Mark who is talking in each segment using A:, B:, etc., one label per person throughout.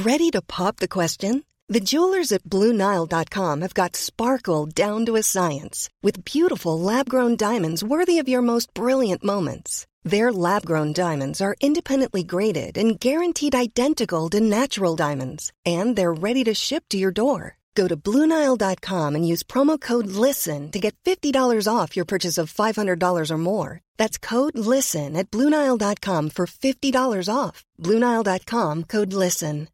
A: Ready to pop the question? The jewelers at BlueNile.com have got sparkle down to a science with beautiful lab-grown diamonds worthy of your most brilliant moments. Their lab-grown diamonds are independently graded and guaranteed identical to natural diamonds, and they're ready to ship to your door. Go to BlueNile.com and use promo code LISTEN to get $50 off your purchase of $500 or more. That's code LISTEN at BlueNile.com for $50 off. BlueNile.com, code LISTEN.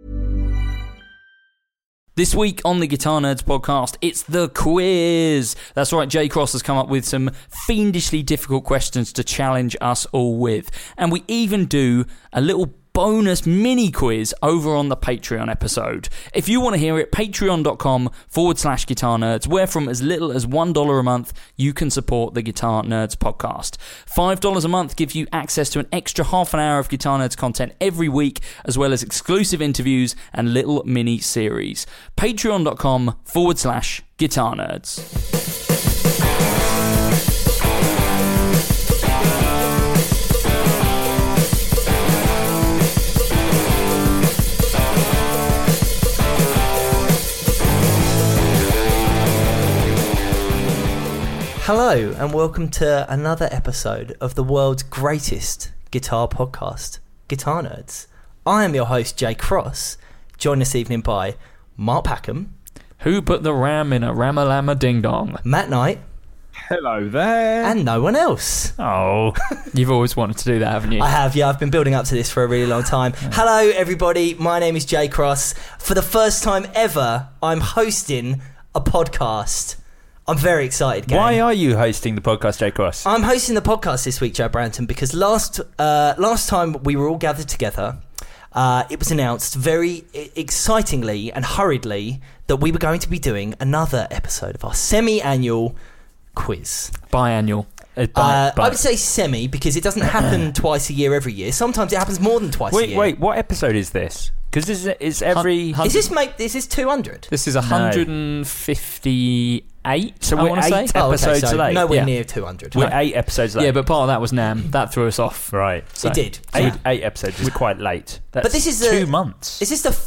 B: This week on the Guitar Nerds podcast, it's the quiz. That's right, Jay Cross has come up with some fiendishly difficult questions to challenge us all with. And we even do a little bonus mini quiz over on the Patreon episode. If you want to hear it, patreon.com/Guitar Nerds, where from as little as $1 a month, you can support the Guitar Nerds podcast. $5 a month gives you access to an extra half an hour of Guitar Nerds content every week, as well as exclusive interviews and little mini series. Patreon.com/Guitar Nerds.
C: Hello and welcome to another episode of the world's greatest guitar podcast, Guitar Nerds. I am your host, Jay Cross, joined this evening by Mark Packham.
B: Who put the ram in a Ramalama Ding Dong?
C: Matt Knight.
D: Hello there.
C: And no one else.
B: Oh, you've always wanted to do that, haven't you?
C: I have, yeah. I've been building up to this for a really long time. Hello, everybody. My name is Jay Cross. For the first time ever, I'm hosting a podcast. I'm very excited, gang.
D: Why are you hosting the podcast, Jay Cross?
C: I'm hosting the podcast this week, Joe Branton, because last time we were all gathered together, it was announced very excitingly and hurriedly that we were going to be doing another episode of our semi-annual quiz.
B: Biannual.
C: I would say semi, because it doesn't happen twice a year every year. Sometimes it happens more than twice a year.
D: Wait, what episode is this? Because it's every...
C: Is this 200?
B: This is 158.
D: So
B: I
D: we're
B: want to say.
D: episodes late.
C: Nowhere near 200.
D: We're 8 episodes late.
B: Yeah, but part of that was NAMM. That threw us off.
D: Right.
B: So.
C: It did.
D: Eight episodes is quite late. That's
C: but this is
D: 2 months.
C: Is this the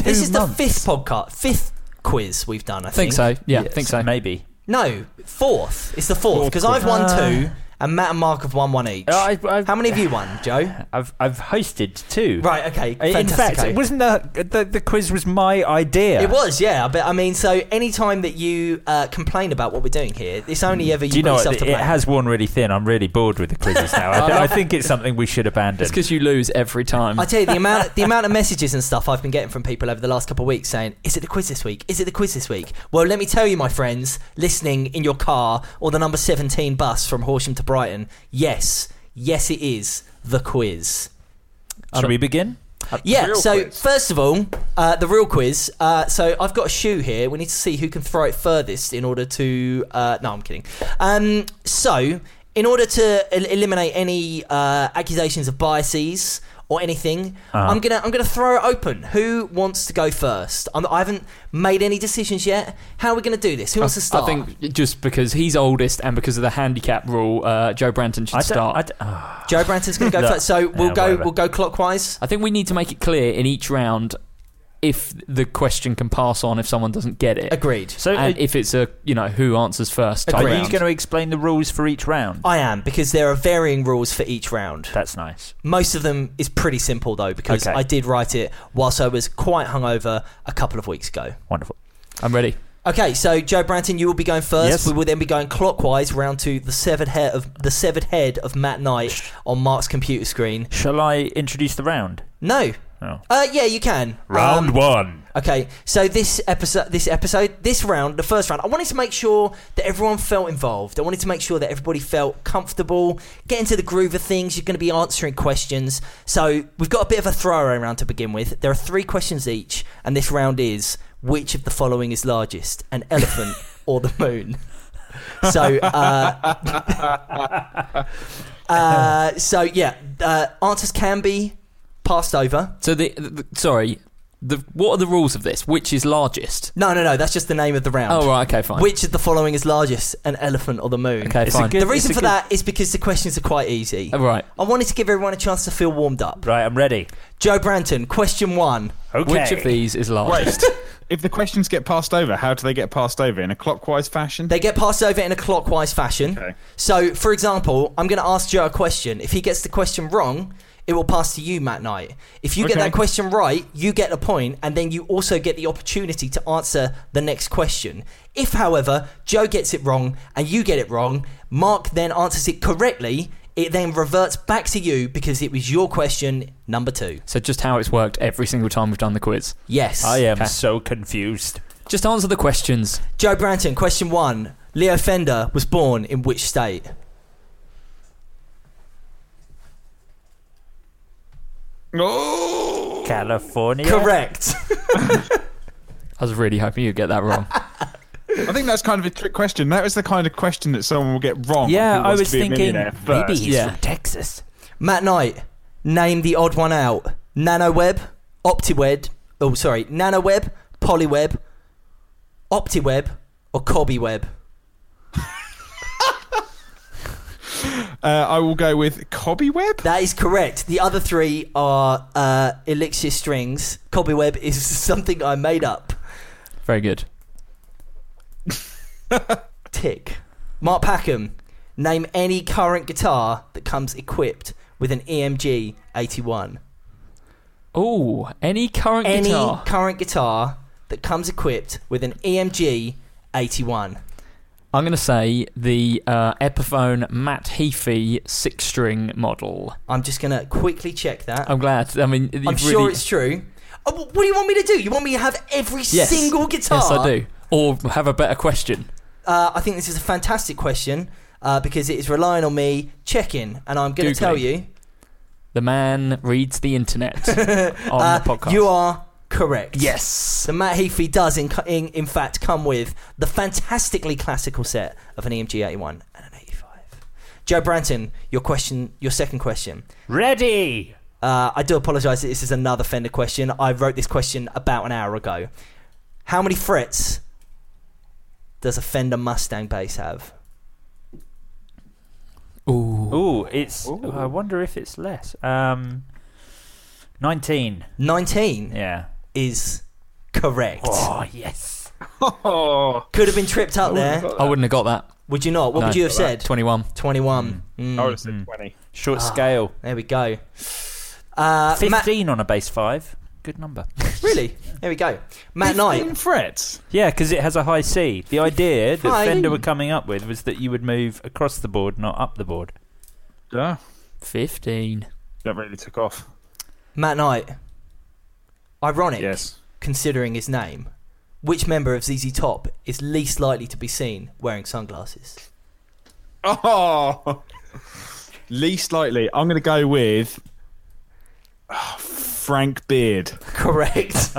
C: fifth quiz we've done, I think.
B: So. Yeah,
D: yes,
B: I think so.
D: Maybe.
C: No, fourth. It's the fourth, because I've won 2 and Matt and Mark have won 1 each. How many have you won, Joe?
D: I've hosted 2.
C: Right, okay.
D: In fact,
C: okay.
D: it wasn't the quiz was my idea.
C: It was, yeah. But I mean, so any time that you complain about what we're doing here, it's only ever you put yourself to blame.
D: It has worn really thin. I'm really bored with the quizzes now. I think it's something we should abandon.
B: It's because you lose every time.
C: I tell you, the amount of messages and stuff I've been getting from people over the last couple of weeks saying, "Is it the quiz this week? Is it the quiz this week?" Well, let me tell you, my friends, listening in your car or the number 17 bus from Horsham to Brighton, yes, it is the quiz.
D: Shall we begin?
C: Yeah, so first of all, the real quiz. So I've got a shoe here. We need to see who can throw it furthest in order to... no, I'm kidding. So, in order to eliminate any accusations of biases or anything, I'm gonna throw it open. Who wants to go first? I haven't made any decisions yet. How are we going to do this? Who wants to start?
B: I think just because he's oldest and because of the handicap rule, Joe Branton should start.
C: Joe Branton's going to go first. So we'll go clockwise.
B: I think we need to make it clear in each round if the question can pass on if someone doesn't get it.
C: Agreed.
B: So if it's a who answers first type
D: Are you
B: round.
D: going to explain the rules for each round?
C: I am, because there are varying rules for each round.
D: That's nice.
C: Most of them is pretty simple though, because I did write it whilst I was quite hungover a couple of weeks ago.
D: Wonderful.
B: I'm ready.
C: Okay, so Joe Branton, you will be going first.
D: Yes.
C: We will then be going clockwise round to the severed head of Matt Knight on Mark's computer screen.
D: Shall I introduce the round?
C: No.
D: Oh.
C: Yeah, you can.
D: Round 1.
C: Okay, so this round, the first round, I wanted to make sure that everyone felt involved. I wanted to make sure that everybody felt comfortable, get into the groove of things. You're going to be answering questions. So we've got a bit of a throwaway round to begin with. There are 3 questions each, and this round is, which of the following is largest, an elephant or the moon? So, answers can be passed over.
B: So sorry, what are the rules of this? Which is largest?
C: No. That's just the name of the round.
B: Oh, right, okay, fine.
C: Which of the following is largest, an elephant or the moon?
B: Okay, fine.
C: The reason for that is because the questions are quite easy.
B: Oh, right.
C: I wanted to give everyone a chance to feel warmed up.
D: Right, I'm ready.
C: Joe Branton, question 1.
D: Okay.
B: Which of these is largest?
E: Wait, if the questions get passed over, how do they get passed over? In a clockwise fashion?
C: They get passed over in a clockwise fashion.
E: Okay.
C: So, for example, I'm going to ask Joe a question. If he gets the question wrong, it will pass to you, Matt Knight. If you get that question right, you get a point, and then you also get the opportunity to answer the next question. If, however, Joe gets it wrong and you get it wrong, Mark then answers it correctly. It then reverts back to you because it was your question, number 2.
B: So just how it's worked every single time we've done the quiz.
C: Yes.
D: I am so confused.
B: Just answer the questions.
C: Joe Branton, question 1. Leo Fender was born in which state?
E: Oh!
D: California.
C: Correct.
B: I was really hoping you'd get that wrong.
E: I think that's kind of a trick question. That was the kind of question that someone will get wrong.
D: Yeah,
E: who
D: I
E: wants
D: was
E: to be a
D: thinking
E: millionaire
D: maybe
E: first.
D: he's
B: Yeah.
D: from Texas.
C: Matt Knight, name the odd one out. NanoWeb, OptiWeb, NanoWeb, PolyWeb, OptiWeb, or CobbyWeb?
E: I will go with Cobbyweb.
C: That is correct. The other 3 are Elixir strings. CobbyWeb is something I made up.
B: Very good.
C: Tick. Mark Packham, name any current guitar that comes equipped with an EMG 81.
B: Oh, any current
C: Any
B: guitar?
C: current guitar that comes equipped with an EMG 81.
B: I'm going to say the Epiphone Matt Heafy 6-string model.
C: I'm just going to quickly check that.
B: I'm glad. I mean,
C: I'm sure it's true. Oh, what do you want me to do? You want me to have every single guitar?
B: Yes, I do. Or have a better question.
C: I think this is a fantastic question because it is relying on me checking, and I'm going to tell you.
B: The man reads the internet on the podcast.
C: You are correct.
B: Yes.
C: The Matt Heafy does, in fact, come with the fantastically classical set of an EMG 81 and an 85. Joe Branton, your second question.
D: Ready.
C: I do apologise that this is another Fender question. I wrote this question about an hour ago. How many frets does a Fender Mustang bass have?
B: Ooh.
D: I wonder if it's less. 19.
C: 19
D: Yeah.
C: is correct.
D: Oh, yes.
E: Oh,
C: Could have been tripped up there.
B: I wouldn't have got that.
C: Would you not? What
B: No.
C: would you have said?
B: 21.
C: 21.
E: I would have said 20.
D: Short scale.
C: There we go. Matt,
D: 15 on a bass 5. Good number.
C: really? There we go. Matt Knight.
E: 15 frets.
D: Yeah, because it has a high C. The idea that
C: High.
D: Fender were coming up with was that you would move across the board, not up the board.
E: Yeah,
B: 15.
E: that really took off.
C: Matt Knight. Ironic,
E: Yes.
C: considering his name. Which member of ZZ Top is least likely to be seen wearing sunglasses?
E: Oh, least likely. I'm going to go with Frank Beard.
C: Correct.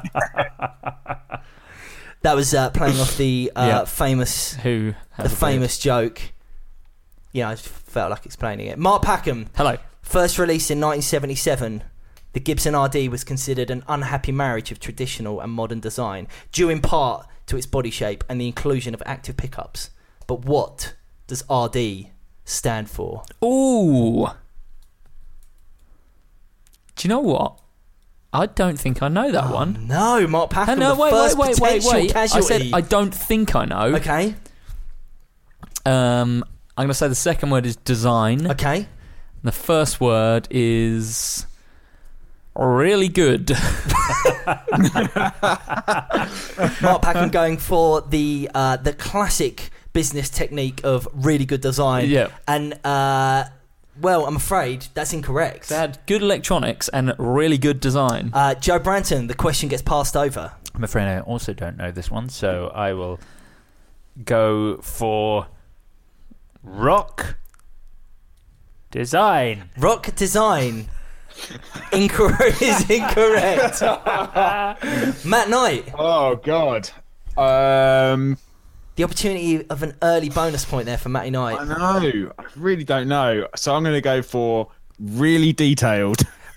C: That was playing off the
B: Yeah.
C: famous
B: Who has
C: the
B: a beard?
C: famous joke. Yeah, I felt like explaining it. Mark Packham,
B: Hello.
C: first released in 1977. The Gibson RD was considered an unhappy marriage of traditional and modern design, due in part to its body shape and the inclusion of active pickups. But what does RD stand for?
B: Ooh. Do you know what? I don't think I know that one.
C: No, Mark Packham,
B: No,
C: the
B: wait,
C: first
B: wait.
C: potential
B: I
C: casualty.
B: said I don't think I know.
C: Okay,
B: I'm going to say the second word is design.
C: okay.
B: The first word is really good.
C: Mark Packham going for the classic business technique of really good design.
B: Yeah.
C: And, well, I'm afraid that's incorrect.
B: They had good electronics and really good design.
C: Joe Branton, the question gets passed over.
D: I'm afraid I also don't know this one, so I will go for rock design.
C: Rock design is incorrect. Matt Knight,
E: Oh, God.
C: the opportunity of an early bonus point there for Matty
E: I
C: Knight.
E: know. I really don't know. So I'm going to go for really detailed.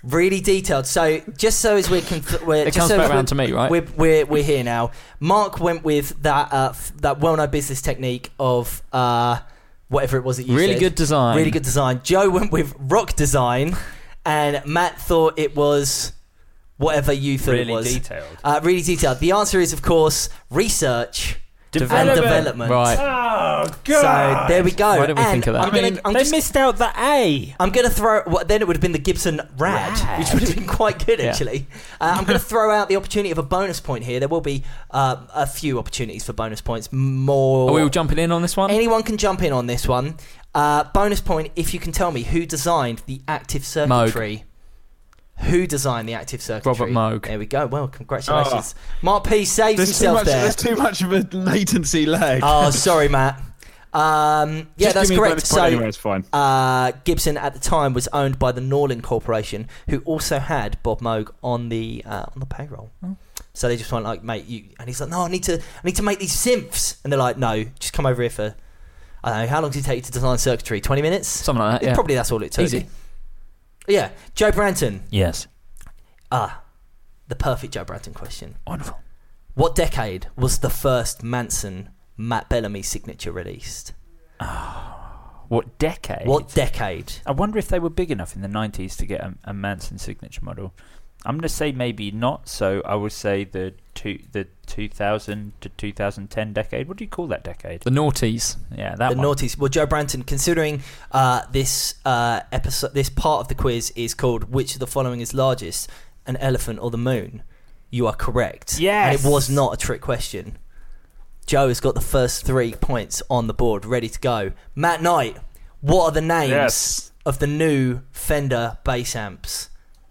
C: Really detailed. So just so as we're
B: It comes back around to me, right?
C: We're here now. Mark went with that well-known business technique of whatever it was that you
B: really
C: said.
B: good design.
C: Really good design. Joe went with rock design, and Matt thought it was whatever you thought it was. Really detailed. The answer is, of course, research and development.
B: Right.
D: Oh, God.
C: So there we go.
B: Why did we think of that?
D: They missed out the A.
C: I'm going to throw... then it would have been the Gibson Rad, which would have been quite good, actually. I'm going to throw out the opportunity of a bonus point here. There will be a few opportunities for bonus points. More...
B: Are we all jumping in on this one?
C: Anyone can jump in on this one. Bonus point if you can tell me who designed the active circuitry. Who designed the active circuitry?
B: Robert Moog.
C: There we go. Well, congratulations. Mark P saves himself there.
E: There's too much of a latency lag.
C: Oh, sorry, Matt. Yeah, that's correct. So,
E: anyway, it's fine.
C: Gibson at the time was owned by the Norlin Corporation, who also had Bob Moog on the payroll. Oh. So they just went like, mate, you, and he's like, no, I need to make these synths, and they're like, no, just come over here for, I don't know, how long did it take you to design circuitry? 20 minutes,
B: something like that. Yeah.
C: Probably that's all it took.
B: Easy.
C: Yeah, Joe Branton.
D: Yes.
C: The perfect Joe Branton question.
D: Wonderful.
C: What decade was the first Manson Matt Bellamy signature released?
D: What decade?
C: What decade?
D: I wonder if they were big enough in the 90s to get a Manson signature model. I'm going to say maybe not, so I would say the 2000 to 2010 decade. What do you call that decade?
B: The noughties.
D: Yeah, that
C: the
D: one.
C: noughties. Well, Joe Branton, considering this episode, this part of the quiz is called "Which of the following is largest, an elephant or the moon?" You are correct.
D: Yes.
C: And it was not a trick question. Joe has got the first 3 points on the board, ready to go. Matt Knight, what are the names of the new Fender bass amps?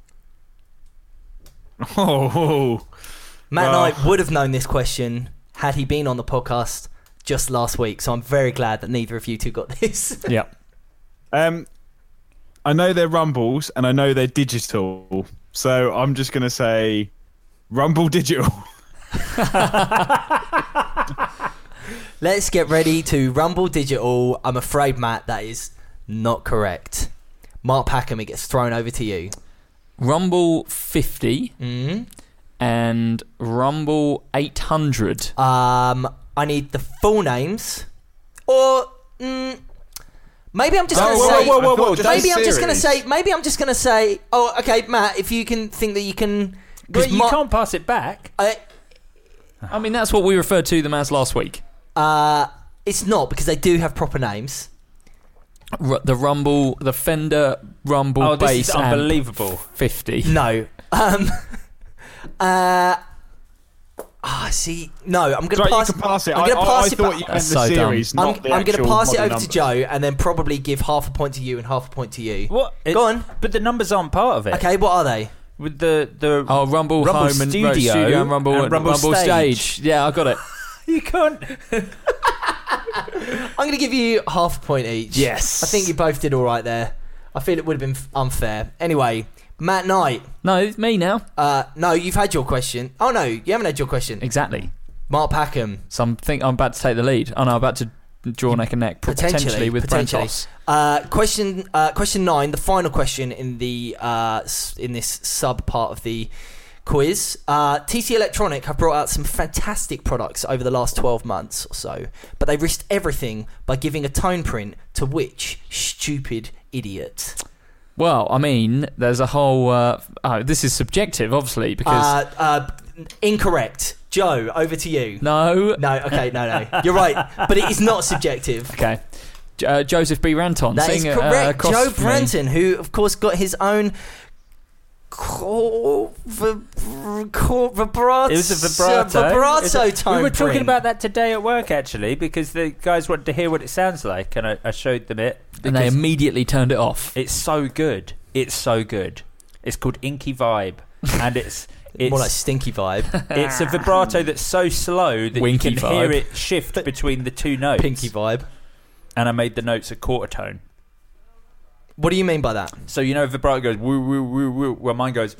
E: Oh,
C: Matt Knight would have known this question had he been on the podcast just last week, so I'm very glad that neither of you two got this.
B: Yep.
E: I know they're Rumbles and I know they're digital, so I'm just going to say Rumble Digital.
C: Let's get ready to Rumble Digital. I'm afraid, Matt, that is not correct. Mark Packham, it gets thrown over to you.
B: Rumble 50 and Rumble 800.
C: I need the full names, or maybe I'm just going to say.
E: Whoa!
C: Maybe I'm just going to say. Oh, okay, Matt. If you can think that you can,
D: but you can't pass it back.
B: I mean, that's what we referred to them as last week.
C: It's not, because they do have proper names.
B: The Fender Rumble bass
D: this is unbelievable.
B: 50.
C: No. See, no, I'm going to pass.
E: You can pass it.
C: I'm going to pass
E: I
C: it.
E: thought you meant the series, not the
C: I'm going to
E: actual
C: pass it over
E: numbers.
C: to Joe, and then probably give half a point to you and half a point to you.
D: What?
C: Go on.
D: But the numbers aren't part of it.
C: Okay, what are they?
D: With the
B: Rumble
D: Rumble
B: Home
D: Studio
B: and Rumble
D: Stage.
B: Yeah, I got it.
D: You can't.
C: I'm going to give you half a point each.
B: Yes.
C: I think you both did all right there. I feel it would have been unfair. Anyway, Matt Knight.
B: No, it's me now.
C: No, you've had your question. Oh, no, you haven't had your question.
B: Exactly.
C: Mark Packham.
B: So I'm about to take the lead. Oh, no, I'm about to draw neck and neck. Potentially with Brentos.
C: Question 9, the final question in the in this sub part of the quiz. TC Electronic have brought out some fantastic products over the last 12 months or so, but they risked everything by giving a tone print to which stupid idiot?
B: Well, I mean, there's a whole... this is subjective, obviously, because...
C: Incorrect. Joe, over to you.
B: No.
C: Okay, no. You're right, but it is not subjective.
B: Okay. Joseph B. Ranton.
C: That is correct. Joe Branton, who, of course, got his own... vibrato.
D: It was a vibrato.
C: Vibrato tone.
D: We were talking
C: print.
D: about that today at work, actually, because the guys wanted to hear what it sounds like, and I showed them it.
B: And they immediately turned it off.
D: It's so good. It's called Inky Vibe, and it's
C: more like Stinky Vibe.
D: It's a vibrato that's so slow that
B: Winky
D: you can
B: vibe.
D: hear it shift between the two notes.
C: Pinky Vibe.
D: And I made the notes a quarter tone.
C: What do you mean by that?
D: So you know vibrato goes woo woo woo woo, where mine goes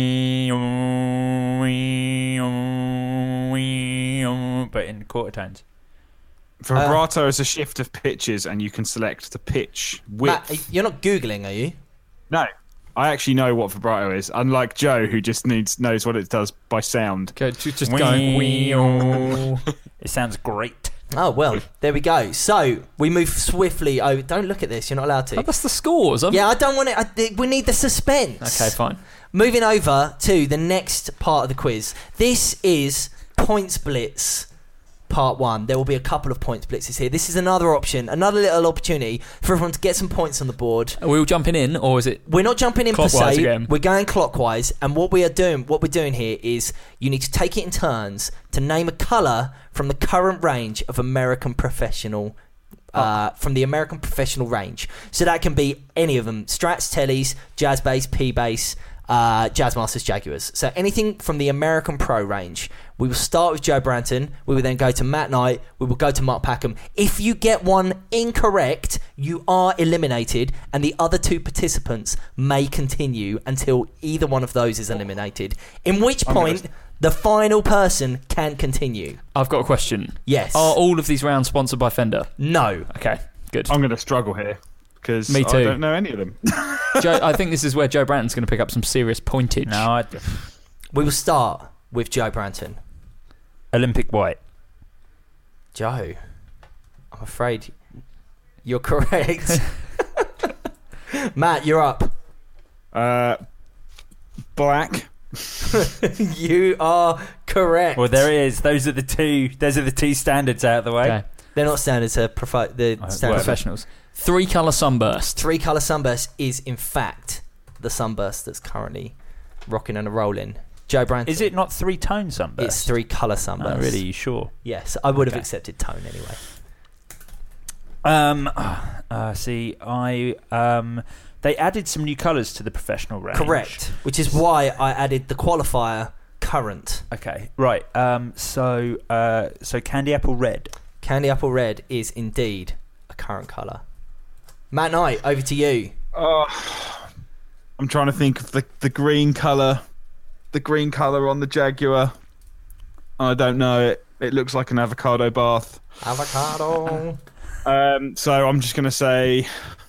D: but in quarter tones.
E: Vibrato is a shift of pitches, and you can select the pitch width.
C: Matt, you're not Googling, are you?
E: No. I actually know what vibrato is, unlike Joe, who just knows what it does by sound.
B: Okay, just going.
D: It sounds great.
C: Oh, well, there we go. So, we move swiftly over. Don't look at this, you're not allowed to.
B: Oh, that's the scores.
C: Yeah, I don't want it. We need the suspense.
B: Okay, fine.
C: Moving over to the next part of the quiz. This is Points Blitz Part 1. There will be a couple of Points Blitzes here. This is another option, another little opportunity for everyone to get some points on the board.
B: Are we all jumping in, or is it?
C: We're not jumping in per
B: Clockwise
C: se.
B: again.
C: We're going clockwise, and what we're doing here is you need to take it in turns to name a colour from the current range of American Professional. From the American Professional range. So that can be any of them: Strats, Tellys, Jazz Bass, P Bass, Jazz Masters, Jaguars. So anything from the American Pro range. We will start with Joe Branton. We will then go to Matt Knight. We will go to Mark Packham. If you get one incorrect, you are eliminated, and the other two participants may continue until either one of those is eliminated. In which point, the final person can continue.
B: I've got a question.
C: Yes.
B: Are all of these rounds sponsored by Fender?
C: No.
B: Okay, good.
E: I'm going to struggle here because
B: Me too.
E: I don't know any of them.
B: Joe, I think this is where Joe Branton's going to pick up some serious pointage.
D: No,
C: We will start with Joe Branton.
D: Olympic white.
C: Joe, I'm afraid you're correct. Matt, you're up.
E: Black.
C: You are correct.
D: Well, there it is. Those are the two standards out of the way.
B: Okay.
C: They're not standards, they're standard
B: Professionals. 3-colour sunburst.
C: 3-colour sunburst is, in fact, the sunburst that's currently rocking and rolling. Joe Branton.
D: Is it not 3-tone sunburst?
C: It's 3-colour sunburst.
D: Oh, really? You sure?
C: Yes, I would have
D: Okay.
C: accepted tone anyway.
D: They added some new colours to the professional range.
C: Correct. Which is why I added the qualifier current.
D: Okay, right. So candy apple red.
C: Candy apple red is indeed a current colour. Matt Knight, over to you.
E: I'm trying to think of the green colour. The green colour on the Jaguar. I don't know. It looks like an avocado bath.
C: Avocado.
E: So I'm just going to say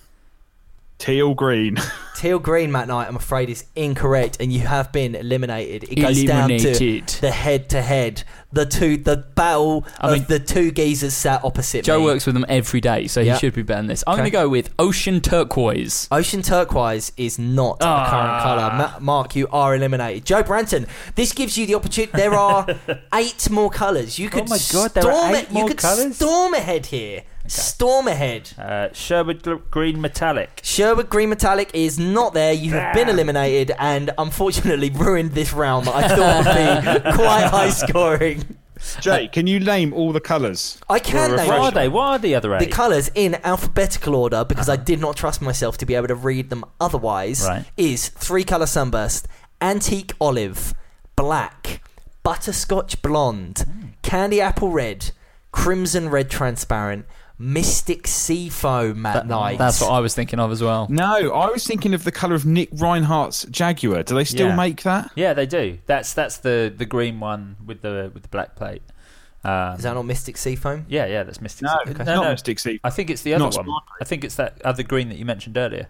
E: teal green.
C: Teal green, Matt Knight, I'm afraid is incorrect, and you have been eliminated. It goes down to the head-to-head. The battle of the two geezers sat opposite
B: Joe
C: me.
B: works with them every day, so he should be better than this. I'm going to go with ocean turquoise.
C: Ocean turquoise is not a current colour. Mark, you are eliminated. Joe Branton, this gives you the opportunity. There are 8 more colours. You could
D: there are 8 more colours?
C: Storm ahead here. Okay. Storm ahead.
D: Sherwood green metallic.
C: Sherwood green metallic is not there. You have been eliminated and unfortunately ruined this round that I thought would be quite high scoring.
E: Jay, can you name all the colours?
C: I can name
D: What are they? What are the other 8?
C: the colours in alphabetical order because I did not trust myself to be able to read them otherwise.
D: Right.
C: Is 3-colour sunburst, antique olive, black, butterscotch blonde, candy apple red, crimson red transparent, Mystic Seafoam, Matt Knight.
B: That's what I was thinking of as well.
E: No, I was thinking of the colour of Nick Reinhardt's Jaguar. Do they still make that?
D: Yeah, they do. That's the green one with the black plate.
C: Is that not Mystic Seafoam?
D: Yeah, that's Mystic.
E: No,
D: Seafoam.
E: it's not Mystic Seafoam.
D: I think it's the other
E: Not
D: one.
E: sparkly.
D: I think it's that other green that you mentioned earlier.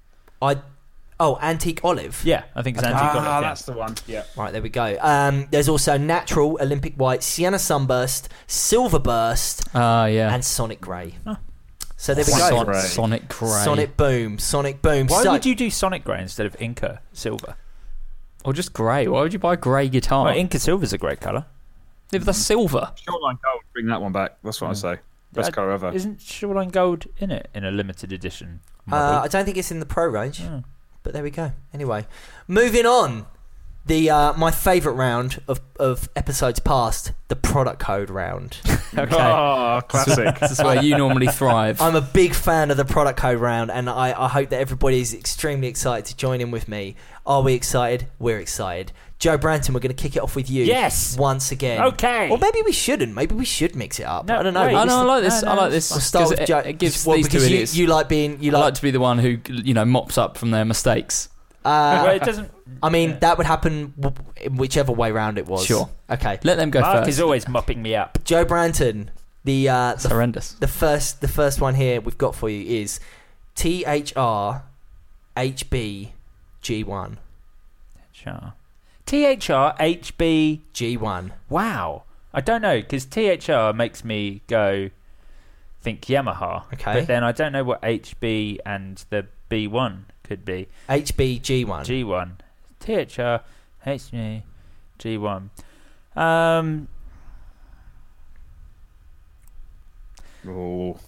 C: Antique olive.
D: Yeah, I think it's antique olive. Yeah.
E: That's the one. Yeah.
C: Right, there we go. There's also natural, Olympic white, sienna sunburst, silver burst,
B: Yeah.
C: and sonic grey. So there we go.
B: Sonic grey.
C: Sonic boom. Sonic boom.
D: Why
C: So-
D: would you do Sonic Grey instead of Inca Silver?
B: Or just grey. Why would you buy a grey guitar?
D: Well, Inca Silver's a great colour.
B: Yeah, but that's silver.
E: Shoreline Gold. Bring that one back. That's what I say. Best colour ever.
D: Isn't Shoreline Gold in it in a limited edition model?
C: I don't think it's in the pro range,
D: Oh.
C: but there we go. Anyway, moving on. The my favourite round of episodes past, the product code round.
B: Okay.
E: Oh, classic.
B: This is where you normally thrive.
C: I'm a big fan of the product code round, and I hope that everybody is extremely excited to join in with me. Are we excited? We're excited. Joe Branton, we're going to kick it off with you.
D: Yes.
C: Once again.
D: Okay.
C: Or maybe we shouldn't. Maybe we should mix it up.
D: No,
C: I don't know.
D: wait.
B: I know, I like this.
D: No,
B: I like this.
C: We'll start with Joe.
B: It gives
C: Well,
B: these two
C: because
B: idiots.
C: you like being. You
B: I like
C: like.
B: to be the one who mops up from their mistakes.
D: Well, it doesn't.
C: I mean, that would happen in whichever way round it was.
B: Sure.
C: Okay.
B: Let them go
D: Mark
B: first.
D: is always mopping me up.
C: Joe Branton,
B: It's
C: the
B: horrendous.
C: first one here we've got for you is THR HB G1.
D: THR HB
C: G1.
D: Wow. I don't know, because THR makes me go think Yamaha.
C: Okay.
D: But then I don't know what HB and the B1 could be.
C: HB G1.
D: G1. THR HB G1.
E: Oh.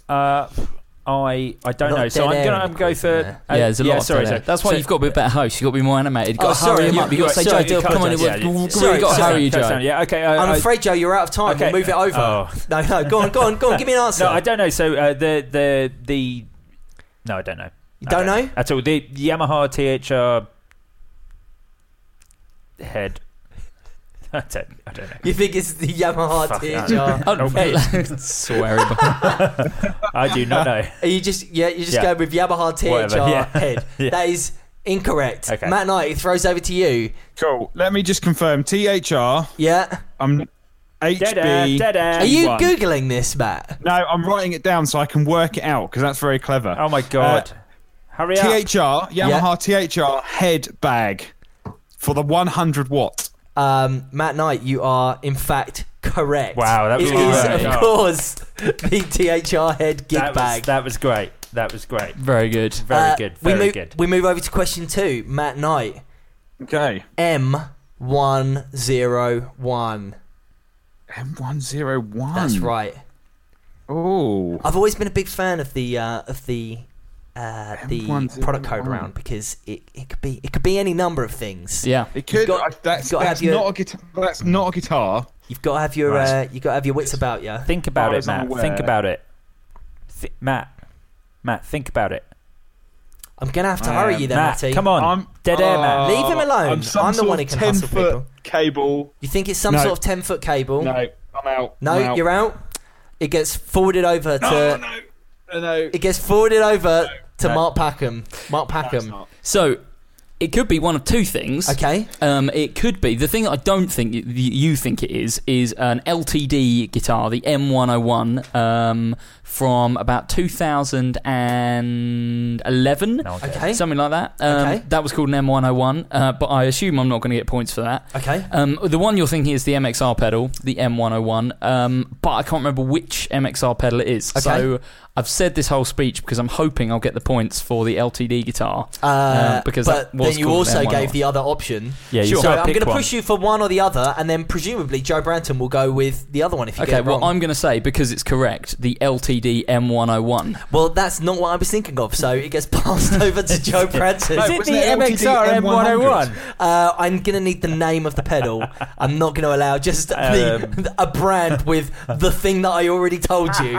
D: I don't know, so I'm going to go for...
B: Yeah, there's a lot of
D: sorry.
B: That's why you've got to be a better host. You've got to be more animated. You've got to hurry him up. You've got to say, Joe, come on. We've really got to hurry you, Joe.
D: Yeah, okay.
C: I'm afraid, Joe, you're out of time.
D: Okay.
C: We'll move it over.
D: Oh.
C: No, go on. Give me an answer.
D: No, I don't know. So the no, I don't know.
C: You don't know?
D: At all. The Yamaha THR head. I don't know.
C: You think it's the Yamaha
D: Fuck
C: THR?
B: Oh,
C: head?
B: sweary.
D: I do not know.
C: Are you just going with Yamaha THR
D: Whatever, yeah.
C: head?
D: Yeah.
C: That is incorrect.
D: Okay.
C: Matt Knight, it throws over to you.
E: Cool. Let me just confirm. THR.
C: Yeah.
E: I'm HB.
C: Are you
E: G1.
C: Googling this, Matt?
E: No, I'm writing it down so I can work it out because that's very clever.
D: Oh my god! Hurry up!
E: THR Yamaha THR head bag for the 100 watt.
C: Matt Knight, you are in fact correct.
D: Wow, that was
C: It
D: great.
C: is, of course, the THR head gig bag.
D: That was great. That was great.
B: Very good.
D: Very good. Very good.
C: We move over to question 2. Matt Knight.
E: Okay.
C: M101.
E: M101.
C: That's right.
E: Oh.
C: I've always been a big fan of the
E: M101.
C: product code round because it could be any number of things.
B: Yeah.
E: It could.
C: That's
E: Not a guitar. That's not a guitar.
C: You've got to have your
D: Right.
C: you got to have your wits about you.
D: Think about it,
E: as I'm
D: Matt.
E: aware.
D: Think about it. Matt, think about it.
C: I'm gonna have to hurry you then,
D: Matt,
C: Matty.
D: come on. Dead air, Matt.
C: Leave him alone. I'm the one who can hustle
E: 10-foot
C: people.
E: cable.
C: You think it's some
E: No.
C: sort of 10-foot cable?
E: No, I'm out.
C: No,
E: I'm out.
C: you're out. It gets forwarded over to.
E: No.
C: It gets forwarded over to
D: No.
C: Mark Packham. Mark
E: No, it's
C: Packham.
E: not.
B: So, it could be one of two things.
C: Okay.
B: It could be the thing that I don't think you think it is an LTD guitar, the M101, from about 2011,
C: Okay.
B: something like that.
C: Okay.
B: That was called an M101, but I assume I'm not going to get points for that.
C: Okay.
B: The one you're thinking is the MXR pedal, the M101, but I can't remember which MXR pedal it is.
C: Okay.
B: So I've said this whole speech because I'm hoping I'll get the points for the LTD guitar. Because
C: but
B: that was
C: then you
B: called an
C: also
B: M101.
C: gave the other option.
D: Yeah,
B: Sure.
D: you've
C: So
D: got to
C: I'm
D: pick
C: going to
D: one.
C: push you for one or the other, and then presumably Joe Branton will go with the other one if you
B: Okay,
C: get it
B: well,
C: wrong.
B: I'm going to say, because it's correct, the LTD M101.
C: Well, that's not what I was thinking of, so it gets passed over to Joe Branton.
E: No,
D: Is it
E: wasn't
D: the
E: it LTD
D: MXR M101?
C: I'm going to need the name of the pedal. I'm not going to allow just a brand with the thing that I already told you.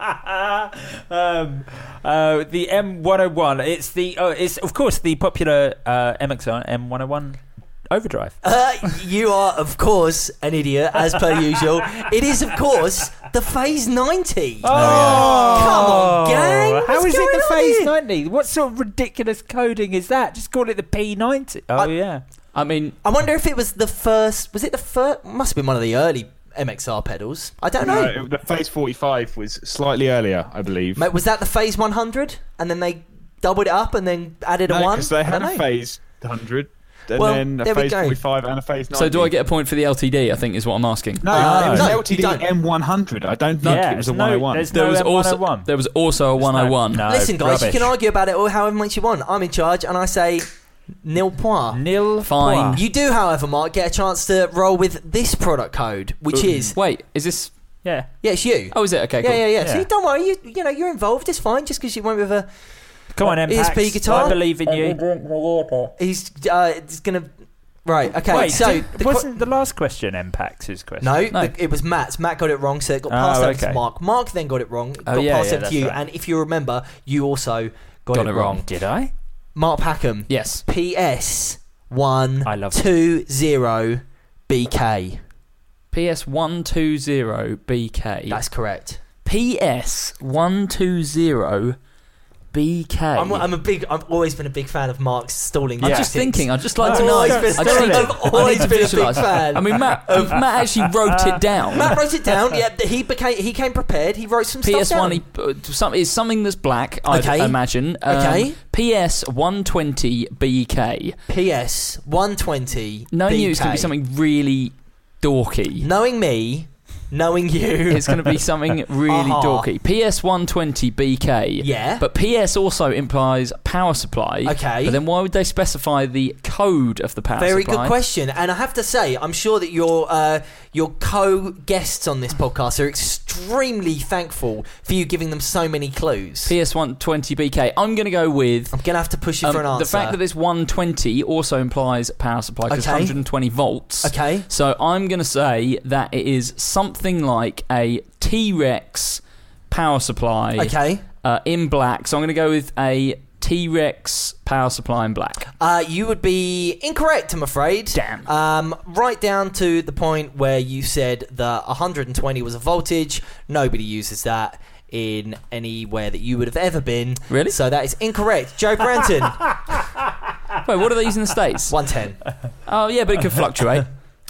D: The M101. It's of course the popular MXR M101 Overdrive.
C: You are, of course, an idiot, as per usual. It is, of course, the Phase 90. Come on, gang.
D: How
C: What's
D: is it
C: going
D: the
C: on
D: Phase
C: here?
D: 90? What sort of ridiculous coding is that? Just call it the P90. Oh, yeah.
B: I mean,
C: I wonder if it was the first. Was it the first? Must have been one of the early MXR pedals. I don't know.
E: No, the Phase 45 was slightly earlier, I believe.
C: Mate, was that the Phase 100? And then they doubled it up and then added a one?
E: because they
C: I
E: had
C: don't
E: a
C: know.
E: Phase 100, and
C: Well,
E: then a
C: there we
E: Phase
C: go.
E: 45 and a Phase 90.
B: so do I get a point for the LTD, I think is what I'm asking.
E: No,
C: No,
E: it was
C: no, you
E: LTD
C: don't.
E: M100. I don't think
D: Yeah,
E: it was a
D: no,
E: 101.
D: there's
B: There
D: no
B: was
D: M101.
B: there was also a 101.
D: No,
C: Listen, guys,
D: rubbish.
C: you can argue about it or however much you want. I'm in charge and I say nil point.
D: Nil
B: Fine.
D: point.
C: You do, however, Mark, get a chance to roll with this product code, which is...
B: Wait, is this...
D: Yeah.
C: Yeah, it's you.
B: Oh, is it? Okay, cool.
C: Yeah.
D: Yeah.
C: See, don't worry. You know, you're involved. It's fine. Just because you went with a...
D: Come on, MPax.
C: ESP guitar?
D: I believe in you.
C: He's going to... Right, okay.
D: Wait,
C: so...
D: wasn't the last question MPax's question?
C: No,
B: No.
C: it was Matt's. Matt got it wrong, so it got passed over to
D: okay.
C: Mark. Mark then got it wrong. It
D: Oh,
C: got
D: yeah,
C: passed
D: yeah,
C: over to
D: that's
C: you.
D: right.
C: And if you remember, you also got
B: Got
C: it
B: it
C: wrong.
B: wrong.
D: Did I?
C: Mark Packham.
B: Yes.
C: PS
D: I love it.
C: 120 BK.
B: PS120 BK.
C: That's correct.
B: PS120 BK.
C: I've always been a big fan of Mark's stalling.
B: I'm just thinking. I'd just like to
C: I've
B: know.
C: always been- I've always been a big
B: visualise.
C: fan.
B: I mean, Matt actually wrote it down.
C: Matt wrote it down. Yeah, he came prepared. He wrote some stuff down.
B: PS1 is something that's black. I imagine.
C: Okay.
B: PS 120 BK.
C: PS 120.
B: Knowing you,
C: BK.
B: it's going to be something really dorky.
C: Knowing me, knowing you,
B: It's going to be something really dorky. PS 120 BK.
C: Yeah.
B: But PS also implies power supply.
C: Okay.
B: But then why would they specify the code of the power
C: Very
B: supply?
C: good question. And I have to say, I'm sure that your co-guests on this podcast are extremely thankful for you giving them so many clues.
B: PS 120 BK. I'm going to go with...
C: I'm going to have to push you for an answer.
B: The fact that it's 120 also implies power supply because it's 120 volts.
C: Okay.
B: So I'm going to say that it is something like a T-Rex power supply.
C: Okay.
B: In black. So I'm going to go with a T-Rex power supply in black.
C: You would be incorrect, I'm afraid.
B: Damn.
C: Right down to the point where you said that 120 was a voltage. Nobody uses that in anywhere that you would have ever been.
B: Really?
C: So that is incorrect. Joe Branton.
B: Wait, what are they using in the States?
C: 110.
B: Oh, yeah, but it could fluctuate.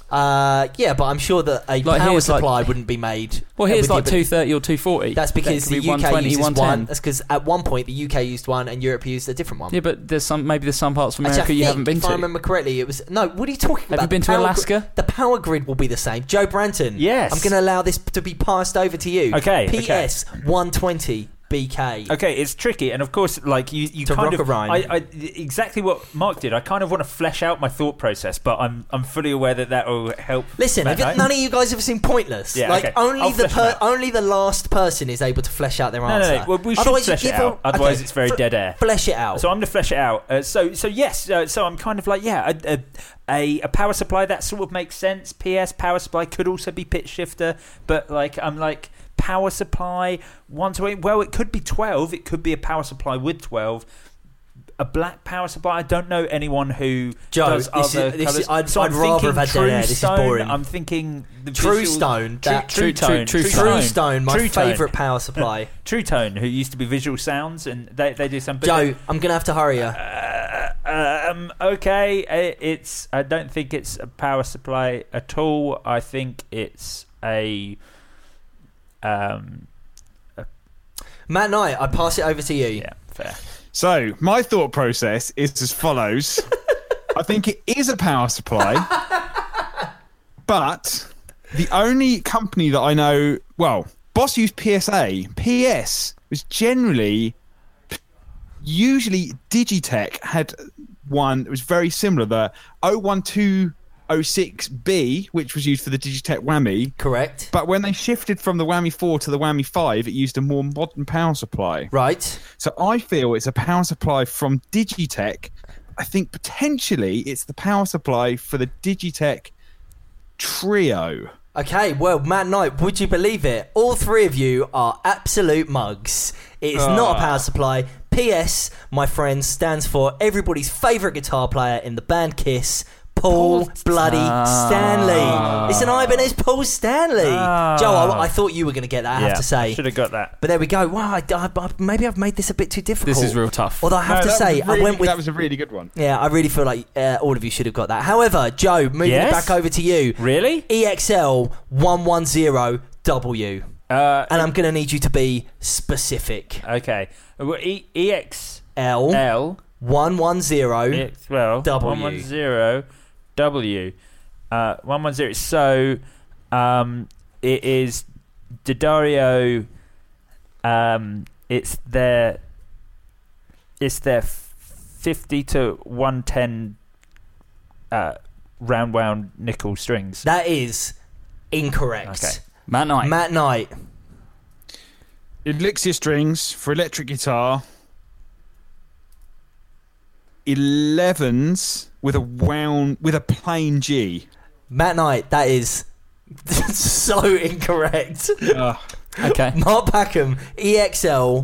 C: Yeah, but I'm sure that a
B: Like,
C: power
B: here's
C: supply wouldn't be made.
B: Well, here's
C: with
B: like
C: the-
B: 230 or 240.
C: That's because
B: That
C: the
B: could be
C: UK
B: 120,
C: uses
B: 110.
C: one. That's because at one point the UK used one and Europe used a different one.
B: Yeah, but there's some parts of America
C: Actually, I
B: you
C: think,
B: haven't been
C: if
B: to.
C: I remember correctly, it was no. What are you talking about?
B: Have you been
C: The
B: to
C: power
B: Alaska?
C: The power grid will be the same. Joe Branton.
D: Yes.
C: I'm going to allow this to be passed over to you.
D: Okay,
C: PS 120 BK.
D: Okay, it's tricky, and of course, like you
C: To
D: kind
C: rock
D: of
C: a rhyme.
D: I exactly what Mark did. I kind of want to flesh out my thought process, but I'm fully aware that will help.
C: Listen,
D: Matt,
C: none of you guys have seen Pointless.
D: Yeah,
C: like
D: okay.
C: only
D: I'll flesh them out.
C: only the last person is able to flesh out their answer.
D: No. Well, we should
C: Otherwise,
D: flesh
C: you
D: it
C: give
D: out.
C: a-
D: Otherwise,
C: okay,
D: it's very dead air.
C: Flesh it out.
D: So I'm going to flesh it out. So yes. So I'm kind of like, yeah, a power supply that sort of makes sense. PS power supply could also be pitch shifter, but like I'm like power supply 120. Well, it could be 12. It could be a power supply with 12. A black power supply. I don't know anyone who
C: Joe,
D: does other colours.
C: I'd
D: So I'm
C: rather
D: thinking
C: have had dead air. This is
D: Stone.
C: boring.
D: I'm thinking the
C: True
D: visual-
C: Stone.
D: True Tone.
C: True Stone, my
D: True Tone.
C: favourite power supply.
D: True Tone, who used to be Visual Sounds, and they do some.
C: Joe, I'm going to have to hurry you.
D: Okay, I don't think it's a power supply at all. I think it's a.
C: Matt Knight, I pass it over to you.
D: Yeah, fair.
E: So, my thought process is as follows. I think it is a power supply, but the only company that I know... Well, Boss used PSA. PS was usually Digitech had one that was very similar, the 01206B, which was used for the Digitech Whammy.
C: Correct.
E: But when they shifted from the Whammy 4 to the Whammy 5, it used a more modern power supply.
C: Right.
E: So I feel it's a power supply from Digitech. I think potentially it's the power supply for the Digitech Trio.
C: Okay, well, Matt Knight, would you believe it? All three of you are absolute mugs. It is not a power supply. PS, my friends, stands for everybody's favourite guitar player in the band Kiss, Paul Bloody Stanley. It's an Ibanez Paul Stanley. Joe, I thought you were going to get that, I have to say.
D: Should have got that.
C: But there we go. Wow, maybe I've made this a bit too difficult.
B: This is real tough.
C: Although I have to
E: that
C: say,
E: was really,
C: I went with...
E: that was a really good one.
C: Yeah, I really feel like all of you should have got that. However, Joe, moving it back over to you.
D: Really?
C: EXL 110W. And I'm going to need you to be specific.
D: Okay. Well, EXL
C: L 110.
D: well,
C: W.
D: 110W. 110. So, it is D'Addario. It's their 50 to 110 round wound nickel strings.
C: That is incorrect.
D: Okay.
B: Matt Knight.
C: Matt Knight.
E: Elixir strings for electric guitar. 11s with a plain G.
C: Matt Knight, that is so incorrect.
B: Okay.
C: Mark Packham, EXL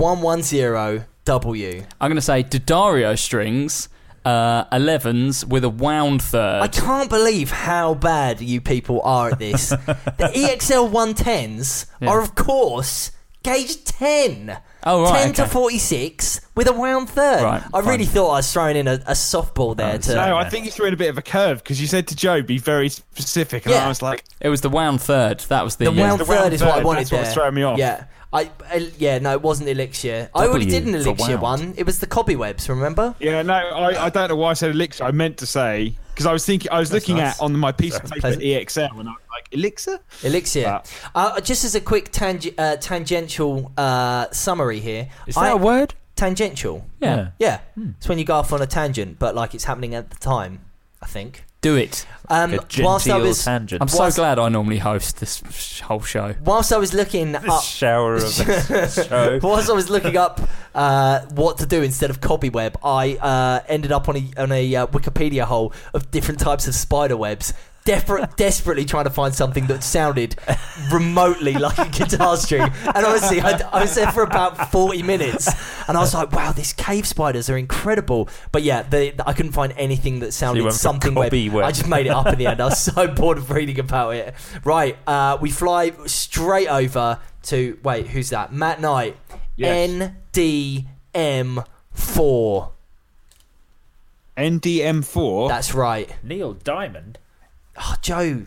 C: 110W.
B: I'm going to say D'Addario strings, 11s with a wound third.
C: I can't believe how bad you people are at this. The EXL 110s are, of course, gauge 10.
B: Oh, right.
C: 10 to 46 with a round third.
B: Right,
C: I really
B: fine.
C: thought I was throwing in a softball there.
E: No, I think you threw in a bit of a curve because you said to Joe, be very specific. And
C: Yeah.
E: I was like,
B: It was the wound third. That was the
C: the round
E: the
C: third
E: round
C: is what I
E: third,
C: wanted
E: that's
C: there.
E: what's throwing me off.
C: Yeah. No, it wasn't Elixir. I already did an
B: W for
C: Elixir
B: wound.
C: one. It was the Cobwebs, remember?
E: yeah, no, I don't know why I said Elixir. I meant to say, because I was looking
C: nice.
E: at on my piece of paper
C: pleasant.
E: EXL, and I was like, Elixir?
C: Elixir. Just as a quick tangential summary here.
D: Is that a word?
C: Tangential.
B: Yeah.
C: Yeah. It's when you go off on a tangent, but like it's happening at the time, I think.
B: Do it.
D: A
C: Whilst I
D: genteel
C: was
D: tangent.
B: I'm so glad I normally host this whole show.
C: whilst I was looking up
D: shower of a show.
C: whilst I was looking up what to do instead of cobweb, I ended up on a Wikipedia hole of different types of spider webs. Desperately trying to find something that sounded remotely like a guitar string, and honestly, I was there for about 40 minutes, and I was like, "Wow, these cave spiders are incredible." But yeah, I couldn't find anything that sounded
D: went for
C: something web.
D: cobby web.
C: I just made it up in the end. I was so bored of reading about it. Right, we fly straight over to who's that? Matt Knight.
E: Yes.
C: NDM4.
E: NDM4?
C: That's right.
D: Neil Diamond.
C: Oh, Joe.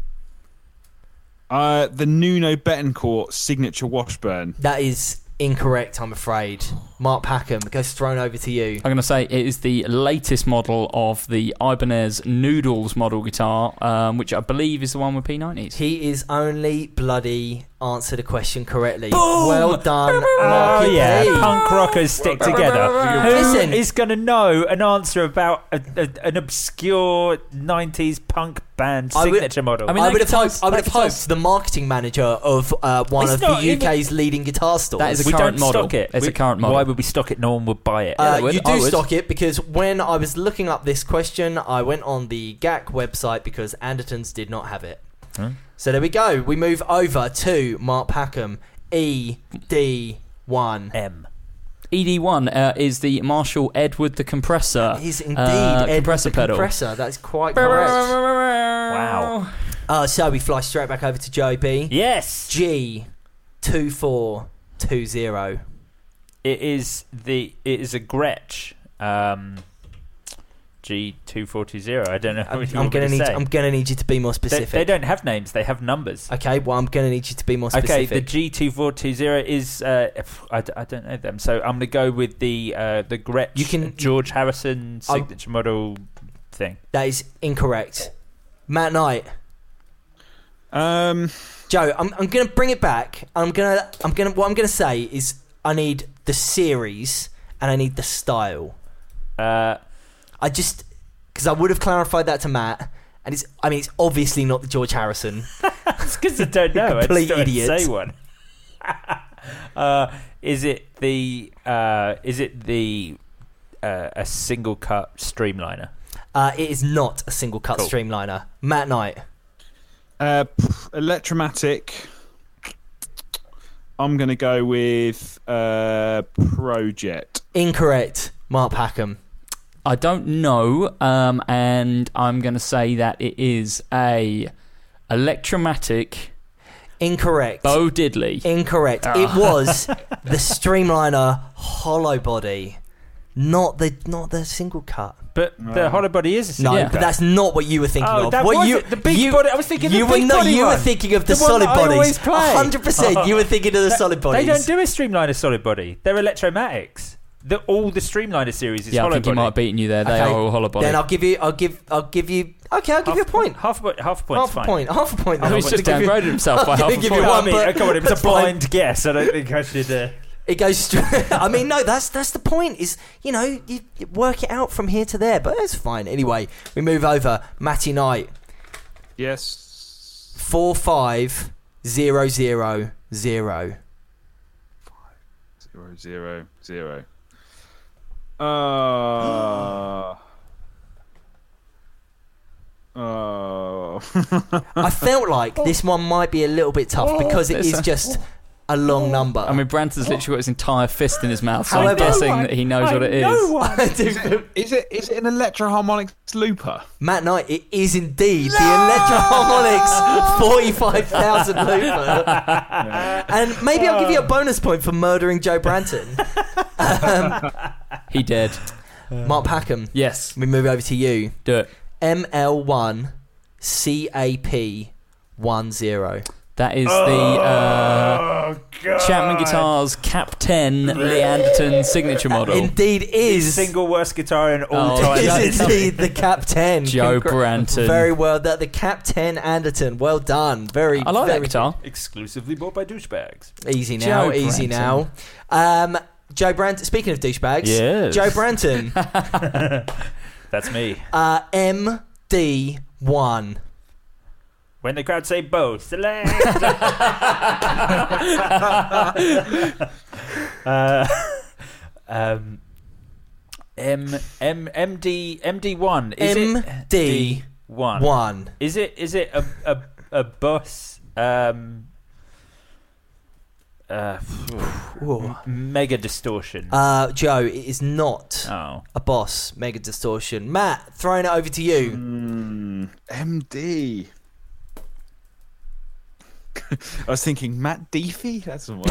E: The Nuno Betancourt signature Washburn.
C: That is incorrect, I'm afraid. Mark Packham, goes thrown over to you.
B: I'm going to say it is the latest model of the Ibanez Noodles model guitar, which I believe is the one with P90s.
C: He is only bloody answered a question correctly.
B: Boom!
C: Well done,
D: Oh
C: Marky
D: yeah,
C: P.
D: punk rockers stick together.
C: Listen.
D: Who is going to know an answer about an obscure 90s punk band
C: I would-
D: signature model?
B: I mean,
C: I
B: that
C: would have
B: guitar's-
C: hoped
B: that guitar's-
C: the marketing manager of one
D: It's
C: of
D: not
C: the UK's leading guitar stores.
B: That is a
D: we
B: current
D: don't
B: model.
D: stock it.
B: It's a current model.
D: Why would we stock it? No one would buy it.
B: they would.
C: You
B: I
C: do
B: would.
C: stock it because when I was looking up this question, I went on the GAC website because Andertons did not have it. So there we go. We move over to Mark Packham. ED1.
D: M.
B: ED1 is the Marshall Edward the compressor.
C: It is indeed Edward
B: compressor
C: the
B: pedal.
C: compressor. That's quite correct.
D: Wow.
C: So we fly straight back over to Joe B.
D: Yes.
C: G2420.
D: It is a Gretsch. G2420. I don't know what you
C: I'm
D: want me
C: gonna
D: to
C: need.
D: say.
C: I'm gonna need you to be more
D: They
C: specific.
D: don't have names. They have numbers.
C: Okay. Well, I'm gonna need you to be more
D: Okay,
C: specific.
D: the G2420 is I don't know them, so I'm going to go with the Gretsch
C: You can-
D: George Harrison signature model thing.
C: That is incorrect. Matt Knight.
E: Um,
C: Joe, I'm gonna bring it back. What I'm gonna say is I need the series and I need the style. I just because I would have clarified that to Matt, and it's obviously not the George Harrison.
D: It's because I don't know.
C: Complete
D: I just don't
C: idiot.
D: say one. Is it the a single cut streamliner?
C: It is not a single cut
D: Cool.
C: streamliner. Matt Knight.
E: Electromatic. I'm going to go with Project.
C: Incorrect. Mark Packham.
B: I don't know, and I'm going to say that it is a Electromatic
C: Incorrect.
B: Bo Diddley.
C: Incorrect. It was the streamliner hollow body, not the single cut.
D: But the hollow body is a
C: No,
D: single
C: but
D: cut.
C: that's not what you were thinking
D: Oh,
C: of.
D: that
C: What
D: was
C: you,
D: it, the big body. I was thinking
C: you
D: the big
C: were not,
D: body
C: You were
D: one.
C: thinking of the
D: The one
C: solid
D: that I
C: bodies.
D: always play.
C: 100%. You were thinking of the solid bodies.
D: They don't do a streamliner solid body. They're Electromatics. All the streamliner series is
B: Yeah, I
D: hollow
B: think he
D: body.
B: might have beaten you there. They
C: Okay.
B: are all hollow body.
C: Then I'll give you. Okay, I'll give you a point.
D: Half a point.
C: Half
D: Fine.
C: a point. Half a point.
B: Oh, he's just downgraded himself by
C: I'm
B: half
C: gonna
B: a
C: give
B: point.
C: you
D: Well,
C: one,
D: I mean,
C: but
D: come on, it was a
C: that's fine.
D: blind guess. I don't think I should.
C: It goes straight. I mean, no, that's the point. Is you work it out from here to there, but it's fine. Anyway, we move over. Matty Knight.
E: Yes.
C: 45000.
E: 000.
C: I felt like this one might be a little bit tough because it is just a long number.
B: I mean, Branton's literally got his entire fist in his mouth, so
C: However-
B: I'm guessing that he knows what it is.
E: Is it an Electro-Harmonix looper?
C: Matt Knight, it is indeed the Electro-Harmonix 45,000 looper. And maybe I'll give you a bonus point for murdering Joe Branton.
B: He did.
C: Mark Packham,
B: Yes,
C: we move over to you.
B: do it.
C: ML1 CAP10.
B: That is the Chapman Guitars Cap 10 Leanderton signature model.
C: Indeed is.
D: Single worst guitar in all
B: Oh,
D: time.
C: It
B: that
C: is indeed the Cap 10.
B: Joe Branton.
C: Very well. The Cap 10 Anderton. Well done. Very.
B: I like that
C: very
B: guitar.
D: Exclusively bought by douchebags.
C: Easy now.
B: Joe
C: Easy
B: Branton.
C: now. Joe Branton. Speaking of douchebags.
B: Yes.
C: Joe Branton.
D: That's me.
C: MD1.
D: When the crowd say both, select. MD1. Is it
C: MD1.
D: Is it a bus? Mega distortion.
C: Joe, it is not
D: Oh.
C: a Boss Mega Distortion. Matt, throwing it over to you.
E: MD. I was thinking Matt Deafy. That's the one.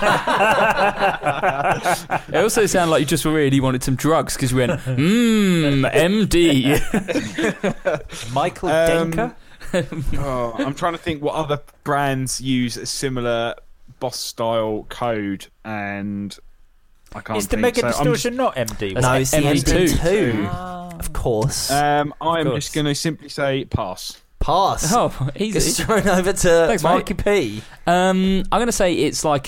B: It also sounded like you just really wanted some drugs because you went, MD.
D: Michael Denker?
E: Oh, I'm trying to think what other brands use a similar Boss style code, and I can't.
D: Is the
E: think.
D: Mega
E: So I'm
D: distortion not MD?
C: No, it's the
B: MD2.
C: MD2.
D: Ah.
C: Of course.
E: I'm
B: course.
E: just going to simply say pass.
C: Pass.
B: Oh,
C: It's
B: easy.
C: thrown over to
B: Thanks,
C: Marky P.
B: I'm going to say it's like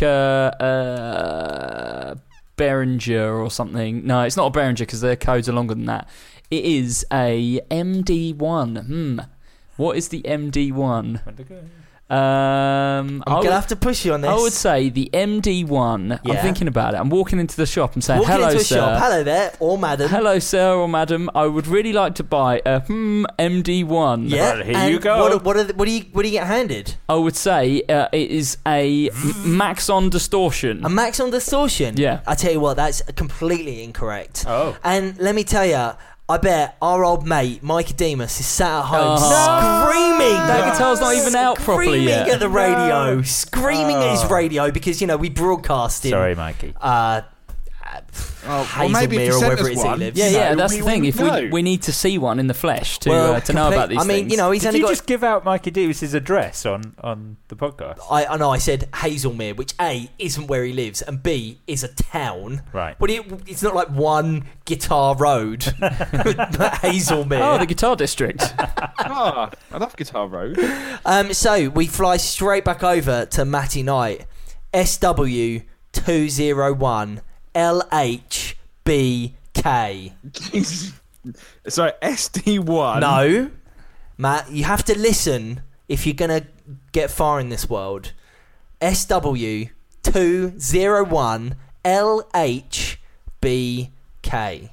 B: a Behringer or something. No, it's not a Behringer because their codes are longer than that. It is a MD1. What is the MD1?
C: I'm going to have to push you on this.
B: I would say the MD1.
C: Yeah.
B: I'm thinking about it. I'm walking into the shop and saying,
C: Walking
B: hello,
C: into a
B: sir.
C: shop. Hello there, or madam.
B: Hello, sir or madam. I would really like to buy a MD1.
C: Yeah,
D: Well, here
C: and
D: you go.
C: What do you get handed?
B: I would say it is a Maxon Distortion.
C: A Maxon Distortion.
B: Yeah.
C: I tell you what, that's completely incorrect.
D: Oh.
C: And let me tell you, I bet our old mate Mikey Demas is sat at home
B: Oh.
C: screaming.
B: That guitar's not even out properly yet.
C: Screaming at the radio, screaming at his radio because we broadcast in.
D: Sorry, Mikey.
C: Hazelmere or wherever it is he lives.
B: Yeah, that's the thing. If
E: know.
B: we need to see one in the flesh to know about these
C: I mean,
B: things.
C: he's
D: Did
C: only
D: you
C: got.
D: just give out Mikey Davis's address on the podcast?
C: I know. I said Hazelmere, which A isn't where he lives, and B is a town.
D: Right.
C: But it's not like one guitar road, but Hazelmere.
B: Oh, the Guitar District.
E: I love Guitar Road.
C: So we fly straight back over to Matty Knight. SW201 LHBK.
E: Sorry, SD1.
C: No, Matt, you have to listen if you're gonna get far in this world. SW201 LHBK.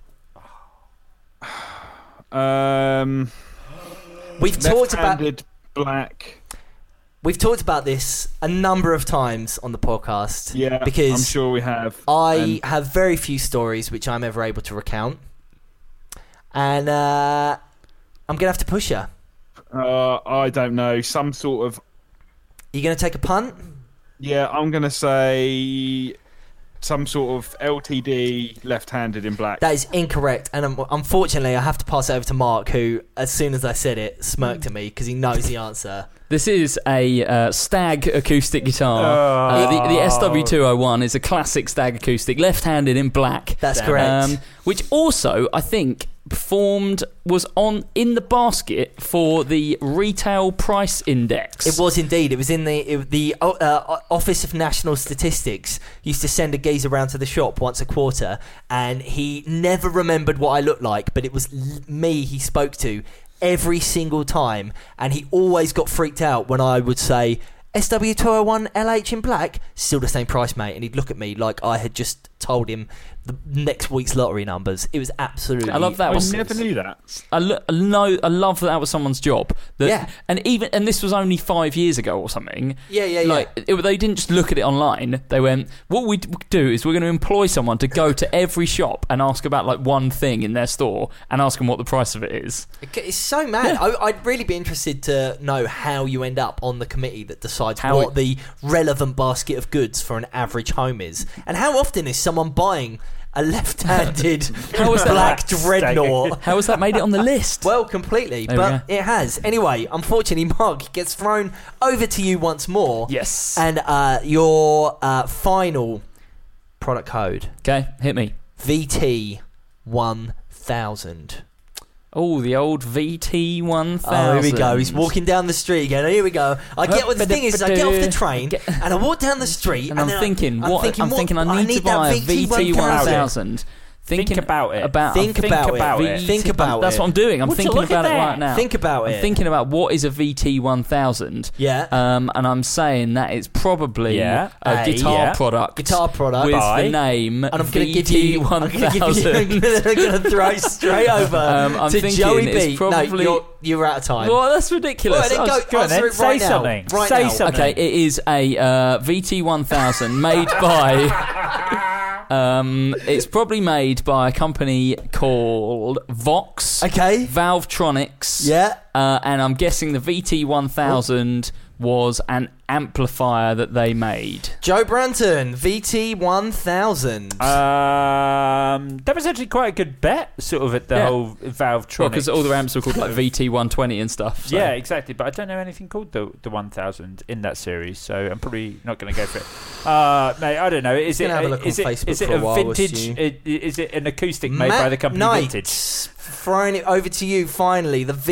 C: We've talked about
E: Left-handed black.
C: We've talked about this a number of times on the podcast.
E: Yeah,
C: because
E: I'm sure we have.
C: I have very few stories which I'm ever able to recount, and I'm gonna have to push you.
E: I don't know. Some sort of.
C: You gonna take a punt?
E: Yeah, I'm gonna say some sort of LTD left-handed in black.
C: That is incorrect, and unfortunately, I have to pass it over to Mark, who, as soon as I said it, smirked at me because he knows the answer.
B: This is a Stag acoustic guitar. The SW201 is a classic Stag acoustic, left-handed in black.
C: That's correct.
B: Which also, I think, was in the basket for the retail price index.
C: It was indeed. It was in the Office of National Statistics. Used to send a geezer around to the shop once a quarter, and he never remembered what I looked like, but it was me he spoke to every single time, and he always got freaked out when I would say SW201 LH in black, still the same price, mate, and he'd look at me like I had just told him the next week's lottery numbers. It was absolutely.
B: I love that.
E: I
B: was-
E: never knew that.
B: I love that was someone's job. And this was only 5 years ago or something.
C: Yeah.
B: They didn't just look at it online. They went, what we do is we're going to employ someone to go to every shop and ask about like one thing in their store and ask them what the price of it is.
C: It's so mad. I'd really be interested to know how you end up on the committee that decides
B: How
C: what the relevant basket of goods for an average home is, and how often is someone buying a left-handed
B: How is that
C: black dreadnought.
B: How has that made it on the list?
C: Well, completely,
B: There we
C: but it has. Anyway, unfortunately, Mark, it gets thrown over to you once more.
B: Yes.
C: And your final product code,
B: Okay, hit me.
C: VT1000.
B: Oh, the old VT1000.
C: Oh, here we go. He's walking down the street again. Here we go. I get what the thing is. I get off the train and I walk down the street,
B: And I'm
C: then
B: thinking, I need to
C: that
B: buy a
C: VT1000.
B: VT1000.
D: Think about it.
C: Think about it. Think about
B: That's
C: it.
B: what I'm doing. I'm
D: Would you
B: thinking
D: look
B: about
D: at
B: it
D: that?
B: right now.
C: Think about
B: I'm
C: it.
B: thinking about what is a VT1000.
C: Yeah.
B: And I'm saying that it's probably
D: Yeah.
B: a guitar
D: Yeah.
B: product.
C: Guitar product.
B: with
D: Buy.
B: the name
C: And I'm going to give you. I'm going to throw it straight over
B: I'm
C: to
B: thinking
C: Joey
B: it's
C: B.
B: probably-
C: No, you're out of time.
B: Well, that's ridiculous.
C: Well, then
D: Go on
C: answer
D: then.
C: it
D: Say
C: right now.
D: something.
C: Right
D: Say
C: now.
D: something.
B: Okay, it is a VT1000 made by. It's probably made by a company called Vox.
C: Okay.
B: Valvetronics.
C: Yeah.
B: And I'm guessing the VT1000 was an amplifier that they made.
C: Joe Branton, VT1000.
D: That was actually quite a good bet, sort of, at the whole Valvetronics.
B: Because all the amps were called like VT120 and stuff. So.
D: Yeah, exactly. But I don't know anything called the 1000 in that series, so I'm probably not going to go for it. Mate, I don't know. Is it?
C: Gonna have a look on Facebook
D: is it
C: for a while,
D: vintage?
C: Stu.
D: Is it an acoustic made
C: Matt
D: by the company
C: Knight,
D: Vintage?
C: throwing it over to you finally. The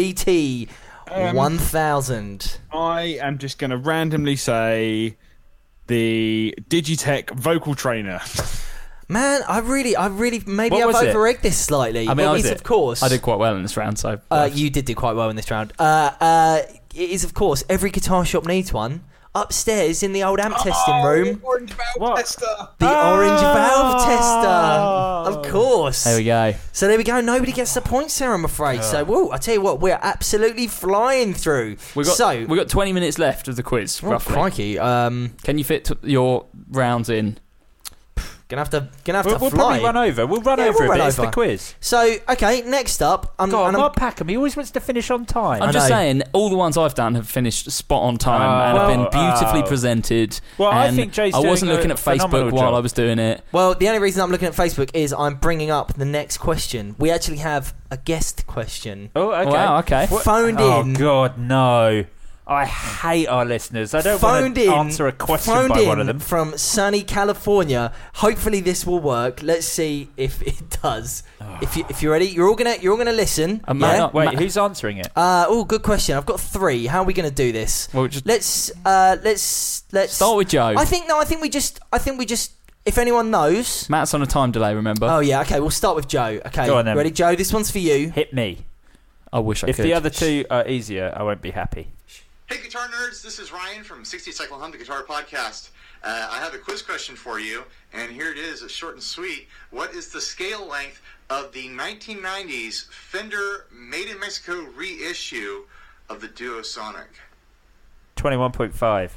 C: VT1000.
E: I am just going to randomly say the Digitech vocal trainer.
C: Man, I really, maybe
D: What
C: I've
D: was it?
C: over-egged this slightly.
B: I mean,
C: It
B: I
C: is,
B: did-
C: of course.
B: I did quite well in this round, so.
C: You did do quite well in this round. It is, of course, every guitar shop needs one. Upstairs in the old amp testing room.
E: Orange valve
D: What?
E: tester.
C: The orange valve tester.
D: Oh.
C: Of course.
B: There we go.
C: So there we go. Nobody gets the points there, I'm afraid. So, whoa, I tell you what, we're absolutely flying through.
B: We got 20 minutes left of the quiz,
C: oh,
B: roughly.
C: crikey.
B: Can you fit your rounds in?
C: Gonna have to
D: We'll
C: fly.
D: probably run over. We'll run
C: Yeah,
D: over
C: we'll
D: a bit.
C: run
D: It's the
C: over.
D: quiz.
C: So, okay, next up,
D: God, Mark Packham, he always wants to finish on time.
B: I'm
C: I
B: just
C: know.
B: saying, all the ones I've done have finished spot on time and have been beautifully presented.
D: Well, I
B: and
D: think Jay's
B: I wasn't
D: doing a
B: looking at
D: phenomenal
B: Facebook while
D: job.
B: I was doing it.
C: Well, the only reason I'm looking at Facebook is I'm bringing up the next question. We actually have a guest question.
D: Oh, okay.
B: Wow, okay.
C: Phoned
D: Oh,
C: in.
D: God, no. I hate our listeners. I don't want
C: Phoned
D: to
C: in.
D: answer a question
C: phoned
D: by
C: in
D: one of them.
C: from sunny California. Hopefully this will work. Let's see if it does. If you're ready, you're all gonna listen.
B: Matt,
D: Wait,
B: Matt-
D: who's answering it?
C: Good question. I've got 3. How are we gonna do this?
B: Well, just
C: Let's
B: start with Joe.
C: I think we just. If anyone knows.
B: Matt's on a time delay, remember?
C: Oh yeah. Okay. We'll start with Joe. Okay.
D: Go on, then.
C: Ready, Joe? This one's for you.
D: Hit me.
B: I wish I
D: If
B: could.
D: the other two are easier, I won't be happy.
F: Hey, guitar nerds, this is Ryan from 60 Cycle Hum, the Guitar Podcast. I have a quiz question for you, and here it is, it's short and sweet. What is the scale length of the 1990s Fender Made in Mexico reissue of the Duosonic?
D: 21.5.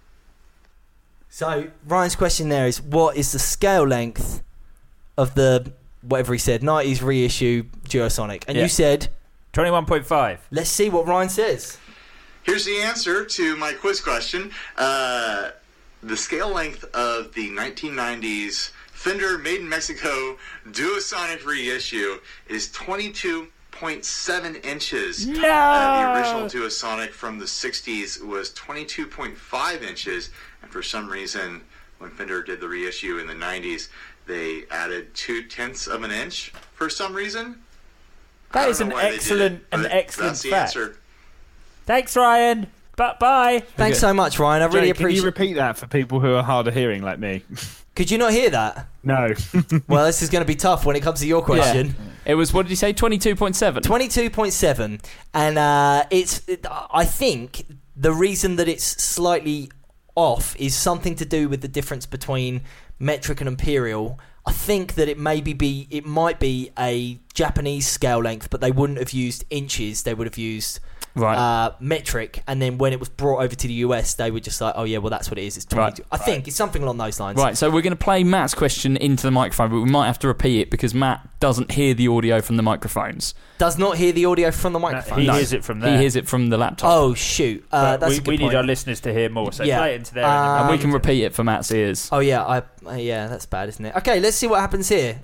C: So Ryan's question there is, what is the scale length of the whatever he said 90s reissue Duosonic? And
D: Yeah.
C: you said,
D: 21.5.
C: let's see what Ryan says.
F: Here's the answer to my quiz question. The scale length of the 1990s Fender Made in Mexico Duosonic reissue is 22.7 inches.
D: No!
F: The original Duosonic from the 60s was 22.5 inches, and for some reason, when Fender did the reissue in the 90s, they added 0.2 of an inch for some reason. I
D: That
F: don't
D: is
F: know
D: an
F: why they did
D: excellent,
F: it, but
D: excellent
F: that's the
D: fact.
F: answer.
D: Thanks, Ryan. Bye.
C: Thanks so much, Ryan. I really
E: Jake, can you
C: appreciate.
E: repeat that for people who are hard of hearing like me?
C: Could you not hear that?
E: No.
C: Well, this is going to be tough when it comes to your question.
B: It was, what did you say, 22.7?
C: 22.7, and I think the reason that it's slightly off is something to do with the difference between metric and imperial. I think that it might be a Japanese scale length, but they wouldn't have used inches. They would have used metric, and then when it was brought over to the US, they were just like, oh yeah, well that's what it is. It's 22. I think it's something along those lines.
B: Right, so we're going to play Matt's question into the microphone, but we might have to repeat it because Matt doesn't hear the audio from the microphones.
C: Does not hear the audio from the microphone.
D: He hears it from there.
B: He hears it from the laptop.
C: Oh shoot, that's a good
D: we
C: point.
D: need our listeners to hear more, so
C: Yeah.
D: play it into there.
B: And we can repeat it for Matt's ears.
C: Oh yeah, yeah, that's bad, isn't it? Okay, let's see what happens here.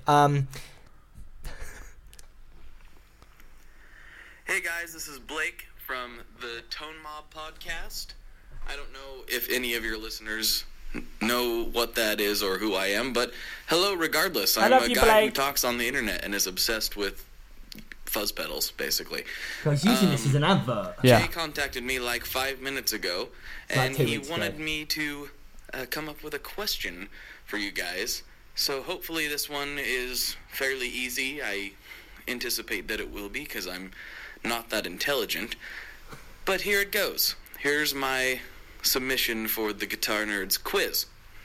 G: Hey guys, this is Blake from the Tone Mob podcast. I don't know if any of your listeners know what that is or who I am, but hello regardless. I'm a guy who talks on the internet and is obsessed with fuzz pedals, basically.
C: Guys, using this as an advert.
B: Yeah.
G: Jay contacted me like 5 minutes ago, and he wanted me to come up with a question for you guys. So hopefully this one is fairly easy. I anticipate that it will be, because I'm not that intelligent. But here it goes. Here's my submission for the Guitar Nerds quiz.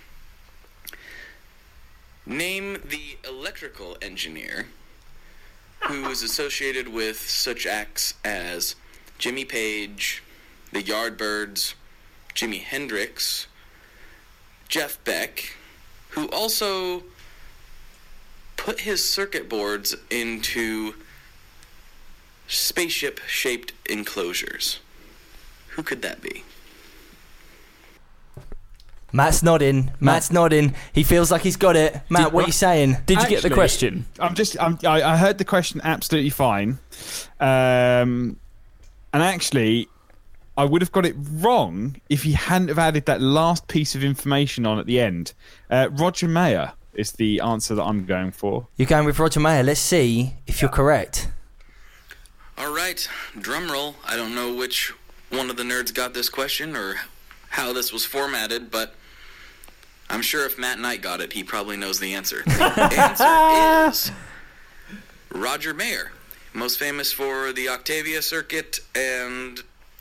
G: Name the electrical engineer who is associated with such acts as Jimmy Page, the Yardbirds, Jimi Hendrix, Jeff Beck, who also put his circuit boards into spaceship-shaped enclosures. Who could that be?
C: Matt's nodding. He feels like he's got it. Matt, what are you saying?
B: Did you get the question?
E: I heard the question absolutely fine. And actually, I would have got it wrong if he hadn't have added that last piece of information on at the end. Roger Mayer is the answer that I'm going for.
C: You're going with Roger Mayer. Let's see if you're correct.
G: All right, drum roll. I don't know which one of the nerds got this question or how this was formatted, but I'm sure if Matt Knight got it, he probably knows the answer. The answer is Roger Mayer, most famous for the Octavia circuit, and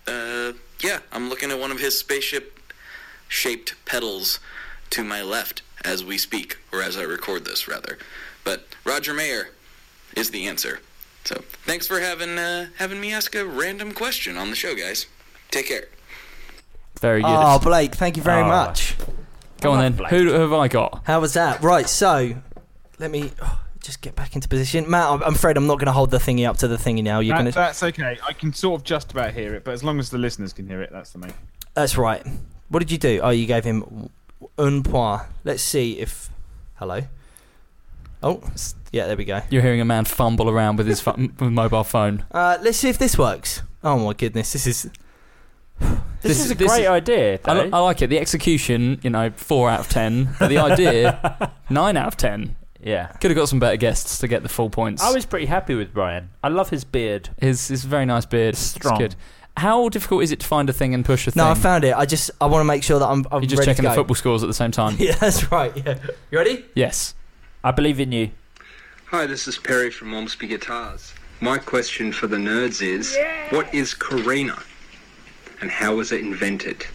G: I'm looking at one of his spaceship-shaped pedals to my left as we speak, or as I record this, rather. But Roger Mayer is the answer. So thanks for having me ask a random question on the show, guys. Take care.
B: Very good.
C: Oh, Blake, thank you very much.
B: Go on then.
D: Blake.
B: Who have I got?
C: How was that? Right, so let me just get back into position. Matt, I'm afraid I'm not going to hold the thingy up to the thingy now.
E: That's okay. I can sort of just about hear it, but as long as the listeners can hear it, that's the main.
C: That's right. What did you do? Oh, you gave him un point. Let's see if... Hello? Oh, yeah, there we go.
B: You're hearing a man fumble around with his mobile phone.
C: Let's see if this works. Oh my goodness, this is...
D: This is a great idea.
B: I like it. The execution, 4 out of 10. But the idea, 9 out of 10.
D: Yeah.
B: Could have got some better guests to get the full points.
D: I was pretty happy with Brian. I love his beard.
B: His very nice beard.
D: Strong.
B: It's good. How difficult is it to find a thing and push a thing?
C: No, I found it. I want to make sure that I'm
B: You're just
C: ready
B: checking
C: to
B: the
C: go.
B: football scores at the same time.
C: Yeah, that's right. Yeah. You ready?
B: Yes.
D: I believe in you.
H: Hi, this is Perry from Ormsby Guitars. My question for the nerds is, what is Carina? And how was it invented?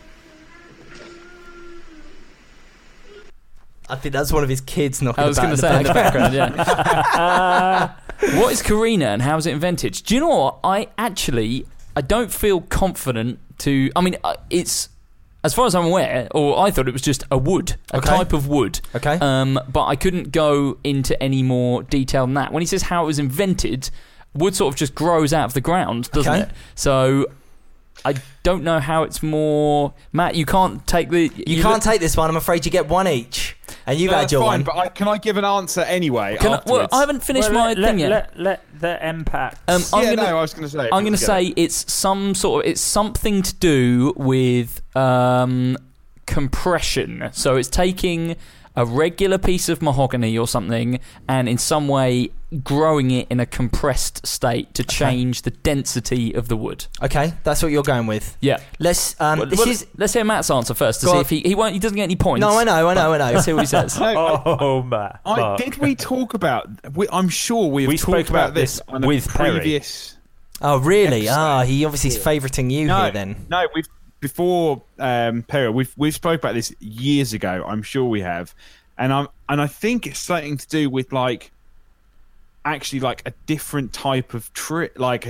C: I think that's one of his kids knocking
B: I was
C: about
B: going to say in the background, yeah.
C: background.
B: What is Carina and how was it invented? Do you know what? I don't feel confident to... I mean, it's... As far as I'm aware, or I thought it was just a wood, a type of wood.
C: Okay.
B: But I couldn't go into any more detail than that. When he says how it was invented, wood sort of just grows out of the ground, doesn't it? So I don't know how it's more... Matt, you can't take the...
C: You can't take this one. I'm afraid you get one each. And you've had your
E: fine,
C: one.
E: But can I give an answer anyway afterwards?
B: I haven't finished my thing yet.
D: Let the impact.
E: I was going to say.
B: I'm going to say it's something to do with compression. So it's taking a regular piece of mahogany or something and in some way growing it in a compressed state to change the density of the wood.
C: Okay, that's what you're going with.
B: Yeah.
C: Let's
B: hear Matt's answer first to see if he doesn't get any points.
C: No, I know.
B: Let's see what he says.
D: Matt.
E: Did we talk about... I'm sure we
D: spoke
E: talked about this on
D: with
E: a previous...
C: Oh, really?
E: episode.
C: He obviously is favouriting you here then.
E: No, before Perry, we've spoke about this years ago. I'm sure we have. and I think it's something to do with actually a different type of tree, like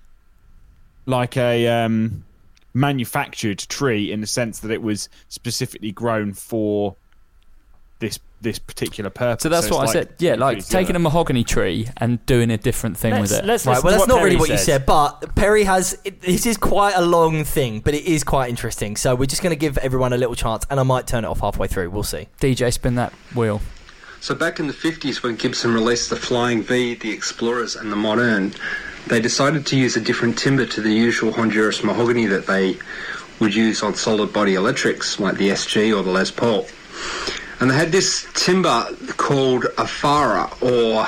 E: a manufactured tree, in the sense that it was specifically grown for this particular purpose.
B: So that's what I said. Yeah, taking a mahogany tree and doing a different thing with it.
C: Right, well, that's not really what you said, but Perry has... This is quite a long thing, but it is quite interesting. So we're just going to give everyone a little chance, and I might turn it off halfway through. We'll see.
B: DJ, spin that wheel.
H: So back in the 50s, when Gibson released the Flying V, the Explorers and the Modern, they decided to use a different timber to the usual Honduras mahogany that they would use on solid body electrics like the SG or the Les Paul. And they had this timber called Afara, or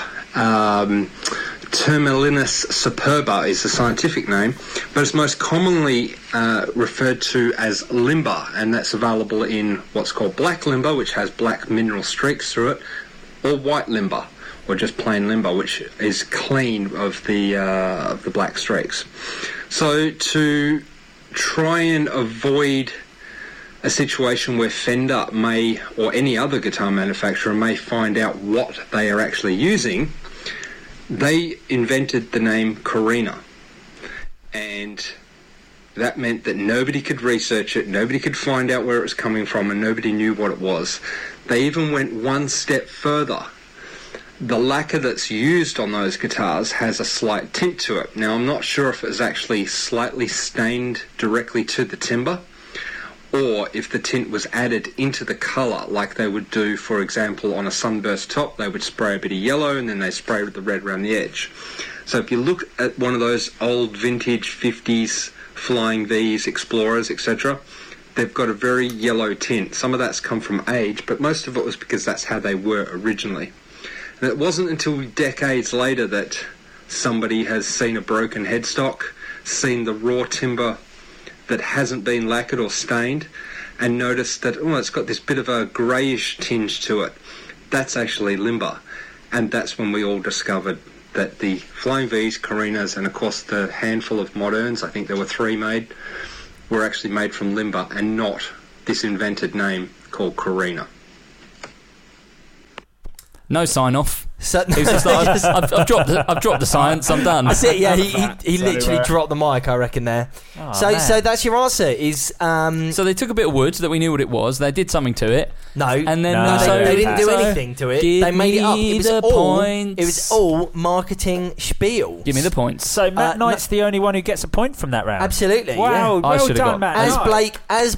H: Termelinus superba is the scientific name, but it's most commonly referred to as limber, and that's available in what's called black limber, which has black mineral streaks through it, or white limber, or just plain limber, which is clean of the black streaks. So to try and avoid a situation where Fender may, or any other guitar manufacturer may find out what they are actually using, they invented the name Corina. And that meant that nobody could research it, nobody could find out where it was coming from, and nobody knew what it was. They even went one step further. The lacquer that's used on those guitars has a slight tint to it. Now, I'm not sure if it was actually slightly stained directly to the timber, or if the tint was added into the colour, like they would do, for example, on a sunburst top. They would spray a bit of yellow and then they spray with the red around the edge. So if you look at one of those old vintage 50s Flying V's, Explorers, etc., they've got a very yellow tint. Some of that's come from age, but most of it was because that's how they were originally. And it wasn't until decades later that somebody has seen a broken headstock, seen the raw timber that hasn't been lacquered or stained, and noticed that, it's got this bit of a greyish tinge to it. That's actually limber. And that's when we all discovered that the Flying V's, Corinas, and of course the handful of Moderns, I think there were 3 made, were actually made from limber and not this invented name called Corina.
B: No sign off.
C: So,
B: He was just like, I've dropped the science. I'm done.
C: That's it. Yeah, he literally dropped the mic, I reckon. There.
D: Oh,
C: so that's your answer. Is
B: So they took a bit of wood that we knew what it was. They did something to it.
C: No,
B: and then
C: they didn't do anything to it. They made it up. It
B: It
C: was all marketing spiel.
B: Give me the points.
D: So Matt Knight's the only one who gets a point from that round.
C: Absolutely.
D: Wow,
C: Yeah.
D: well done, Matt.
C: As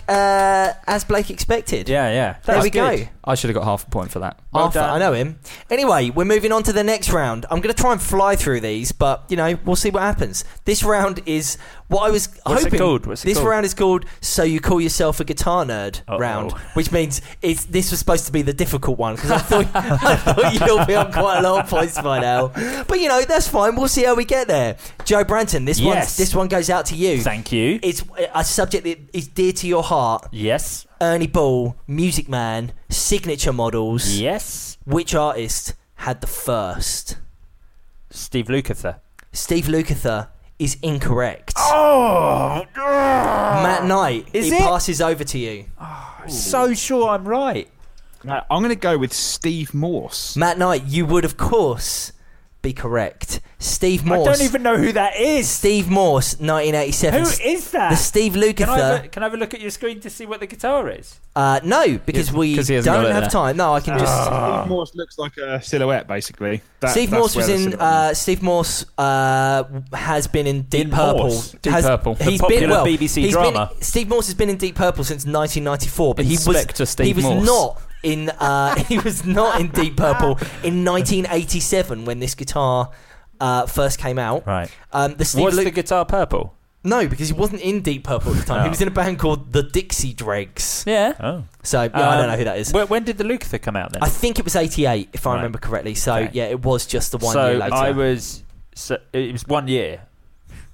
C: Blake expected.
D: Yeah.
C: There we
D: good.
C: go.
B: I should have got half a point for that.
C: Arthur, I know him. Anyway, we're moving on to the next round. I'm going to try and fly through these, but we'll see what happens. This round is what I was hoping.
D: What's it called?
C: Round is called "So You Call Yourself a Guitar Nerd" round, which means this was supposed to be the difficult one because I thought you'll be on quite a lot of points by now. But that's fine. We'll see how we get there. Joe Branton, this one goes out to you.
D: Thank you.
C: It's a subject that is dear to your heart.
D: Yes.
C: Ernie Ball, Music Man, signature models.
D: Yes.
C: Which artist had the first?
D: Steve Lukather.
C: Steve Lukather is incorrect.
D: Oh!
C: Matt Knight,
D: Is
C: it
D: it?
C: passes over to you.
D: So sure I'm right.
E: I'm going to go with Steve Morse.
C: Matt Knight, you would, of course, be correct. Steve Morse.
D: I don't even know who that is.
C: Steve Morse, 1987.
D: Who is that?
C: The Steve Lukather.
D: Can I have a look at your screen to see what the guitar is?
C: No, because we
B: 'cause he hasn't
C: don't
B: got it
C: have
B: there.
C: time. No, I can just...
E: Steve Morse looks like a silhouette, basically.
C: Steve Morse was in. Steve Morse has been in Deep Purple.
D: Morse?
B: Deep Purple.
C: He's
D: The
C: been
D: popular
C: well.
D: BBC
C: he's
D: drama.
C: Steve Morse has been in Deep Purple since 1994, but
B: Inspector Steve
C: he was
B: Morse.
C: not in. He was not in Deep Purple in 1987 when this guitar first came out.
D: Right.
C: The Steve
D: Was the guitar purple?
C: No, because he wasn't in Deep Purple at the time. He was in a band called the Dixie Dregs.
B: Yeah.
D: Oh.
C: So I don't know who that is.
D: When did the Lukather come out then?
C: I think it was 88, if I
D: Right.
C: remember correctly. So
D: Okay.
C: yeah, it was just the 1 year later.
D: It was 1 year.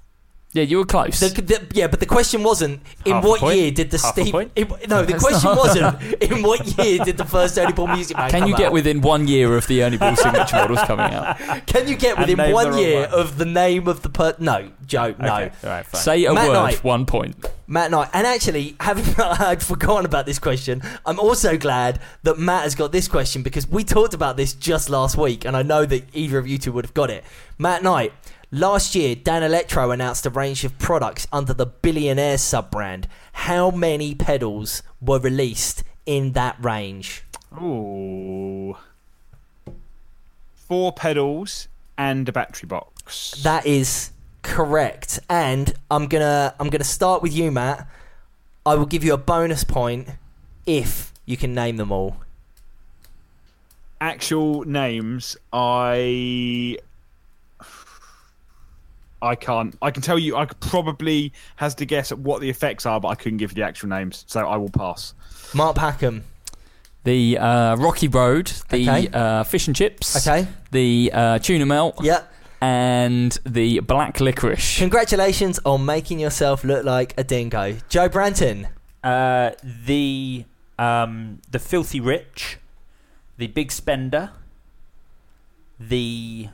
B: Yeah, you were close.
C: Yeah, but the question wasn't in
D: Half a
C: what
D: point?
C: year did the
D: Half a
C: Steve.
D: point?
C: No, the question wasn't in what year did the first Ernie Ball Music Man
B: Can
C: come
B: you get
C: out?
B: within 1 year of the Ernie Ball signature models coming out?
C: Can you get
D: And
C: within
D: name
C: 1
D: the wrong
C: year
D: one.
C: of the name of the No, Joe, no.
D: Okay, all right, fine.
B: Say a
C: Matt
B: word,
C: Knight.
B: 1 point.
C: Matt Knight. And actually, I'd forgotten about this question. I'm also glad that Matt has got this question because we talked about this just last week, and I know that either of you two would have got it. Matt Knight. Last year, Dan Electro announced a range of products under the Billionaire sub-brand. How many pedals were released in that range?
E: Ooh. 4 pedals and a battery box.
C: That is correct. And I'm gonna start with you, Matt. I will give you a bonus point if you can name them all.
E: Actual names, I can't. I can tell you, I could probably has to guess at what the effects are, but I couldn't give you the actual names, so I will pass.
C: Mark Packham.
B: The Rocky Road, the
C: Okay.
B: Fish and Chips,
C: Okay.
B: the Tuna Melt,
C: Yeah.
B: and the Black Licorice.
C: Congratulations on making yourself look like a dingo. Joe Branton.
D: The Filthy Rich, the Big Spender, the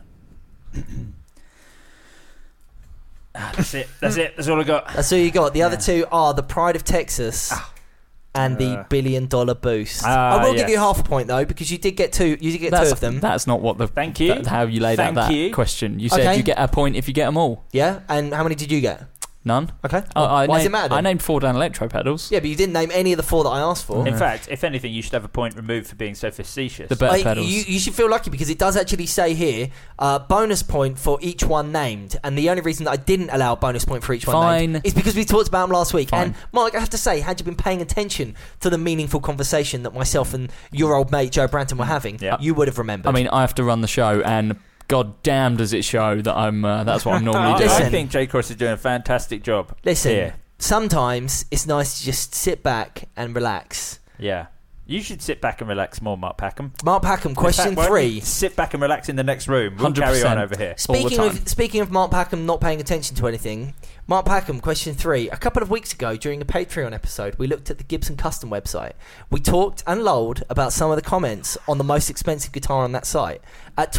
D: that's it. That's all I got.
C: That's all you got. The other two are the Pride of Texas and the $1 Billion Boost. I will give you half a point though because you did get two. You did get two of them.
B: That's not what the.
D: Thank you.
B: How you laid out
D: Thank
B: that
D: you.
B: question. You said
C: Okay.
B: you get a point if you get them all.
C: Yeah. And how many did you get?
B: None.
C: Okay.
B: I
C: Why does it
B: named-
C: matter then?
B: I named 4 Dan Electro pedals.
C: Yeah, but you didn't name any of the 4 that I asked for.
D: In fact, if anything, you should have a point removed for being so facetious.
B: The better pedals.
C: You should feel lucky because it does actually say here bonus point for each one named, and the only reason that I didn't allow a bonus point for each one named is because we talked about them last week.
B: Fine.
C: And Mark, I have to say, had you been paying attention to the meaningful conversation that myself and your old mate Joe Branton were having,
D: Yeah.
C: you would have remembered.
B: I mean, I have to run the show, and god damn does it show that I'm. That's what I'm normally doing.
C: Listen.
D: I think J Cross is doing a fantastic job.
C: listen,
D: here.
C: sometimes it's nice to just sit back and relax.
D: Yeah. You should sit back and relax more, Mark Packham.
C: Mark Packham, question
D: In fact, why don't you
C: 3.
D: sit back and relax in the next room. We'll carry
B: 100%.
D: on over here.
C: Speaking of Mark Packham not paying attention to anything, Mark Packham, question 3. A couple of weeks ago, during a Patreon episode, we looked at the Gibson Custom website. We talked and lolled about some of the comments on the most expensive guitar on that site. At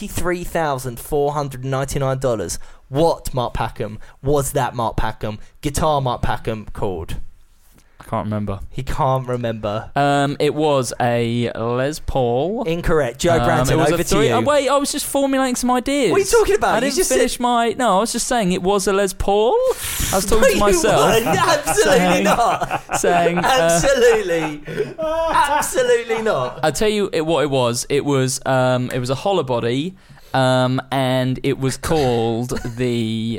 C: $23,499, what, Mark Packham, was that Mark Packham, guitar Mark Packham, called?
B: I can't remember.
C: He can't remember.
B: It was a Les Paul.
C: Incorrect. Joe Branton,
B: it was
C: over
B: a
C: to
B: 3.
C: you.
B: Oh, wait, I was just formulating some ideas.
C: What are you talking about?
B: I
C: You
B: didn't
C: just
B: finish my. No, I was just saying it was a Les Paul. I was talking
C: No,
B: to
C: you
B: myself.
C: weren't. Absolutely not.
B: Saying.
C: Absolutely not.
B: I'll tell you what it was. It was a hollow body, and it was called the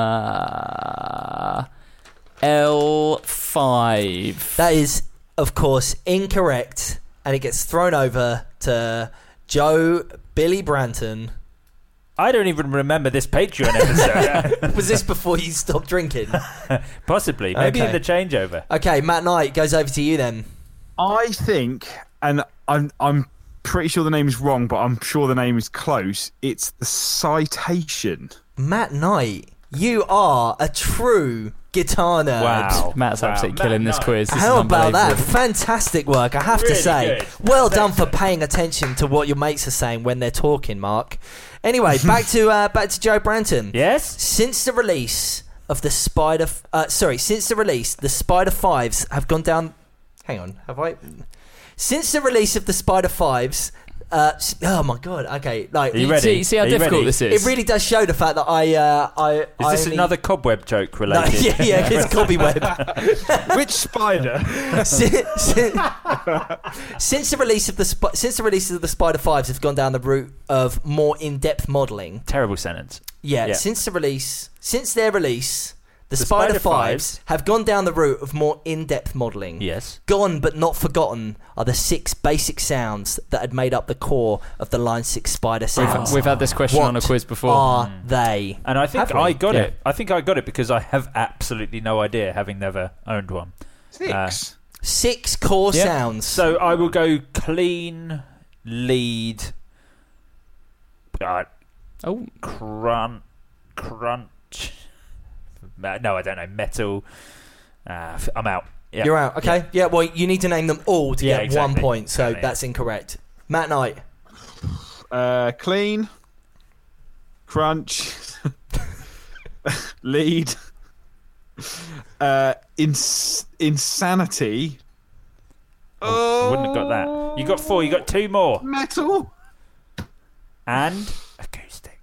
B: L5.
C: That is, of course, incorrect, and it gets thrown over to Joe Billy Branton.
D: I don't even remember this Patreon episode.
C: Was this before you stopped drinking?
D: Possibly. Maybe
C: Okay.
D: in the changeover.
C: Okay, Matt Knight goes over to you then.
E: I think, and I'm pretty sure the name is wrong, but I'm sure the name is close. It's the Citation.
C: Matt Knight, you are a true guitar nerd.
D: Wow.
B: Matt's absolutely killing this quiz. This
C: How
B: is
C: about that?
B: unbelievable.
C: Fantastic work, I have to
D: Really
C: say.
D: good.
C: Well done for paying attention to what your mates are saying when they're talking, Mark. Anyway, back to Joe Branton.
D: Yes?
C: Since the release of the Spider, the Spider 5s have gone down. Hang on, have I? Since the release of the Spider 5s, oh my god, okay, like
D: Are you ready?
B: See how
D: Are you
B: difficult
D: ready?
B: this
C: it
B: is.
C: really does show the fact that I
D: Is this another cobweb joke
C: No,
D: related?
C: yeah, it's cobweb.
E: Which spider?
C: Since the release of the Spider 5s have gone down the route of more in-depth modelling.
D: Terrible sentence.
C: Yeah,
D: Yeah.
C: since their release, the
D: The
C: Spider
D: Spider
C: 5s have gone down the route of more in-depth modelling.
D: Yes.
C: Gone but not forgotten are the 6 basic sounds that had made up the core of the Line 6 Spider sounds.
B: We've had this question
C: What
B: on a quiz before.
C: are they?
D: And I think
C: Have we?
D: I got
B: Yeah.
D: it. I think I got it because I have absolutely no idea, having never owned one.
E: 6.
C: 6 core
B: Yeah.
C: sounds.
D: So I will go clean, lead,
B: Oh,
D: crunch. No, I don't know. Metal. I'm out. Yeah.
C: You're out. Okay. Yeah. Well, you need to name them all to get
D: exactly.
C: 1 point. So
D: Exactly,
C: that's incorrect. Matt Knight.
E: Clean. Crunch. Lead. Insanity.
D: I wouldn't have got that. You got 4. You got 2 more.
E: Metal.
D: And acoustic.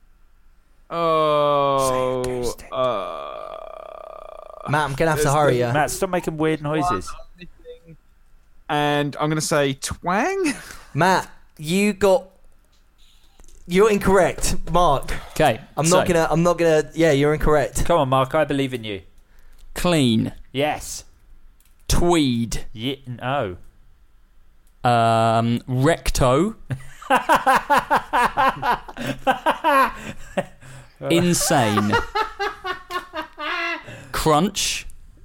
E: Oh.
D: Say acoustic.
C: Matt, I'm gonna have to hurry you.
D: Matt, stop making weird noises.
E: And I'm going to say twang.
C: Matt, you're incorrect. Mark.
B: Okay.
C: I'm not gonna. Yeah, you're incorrect.
D: Come on, Mark. I believe in you.
B: Clean.
D: Yes.
B: Tweed.
D: Yeah. No.
B: Recto. Insane. Crunch.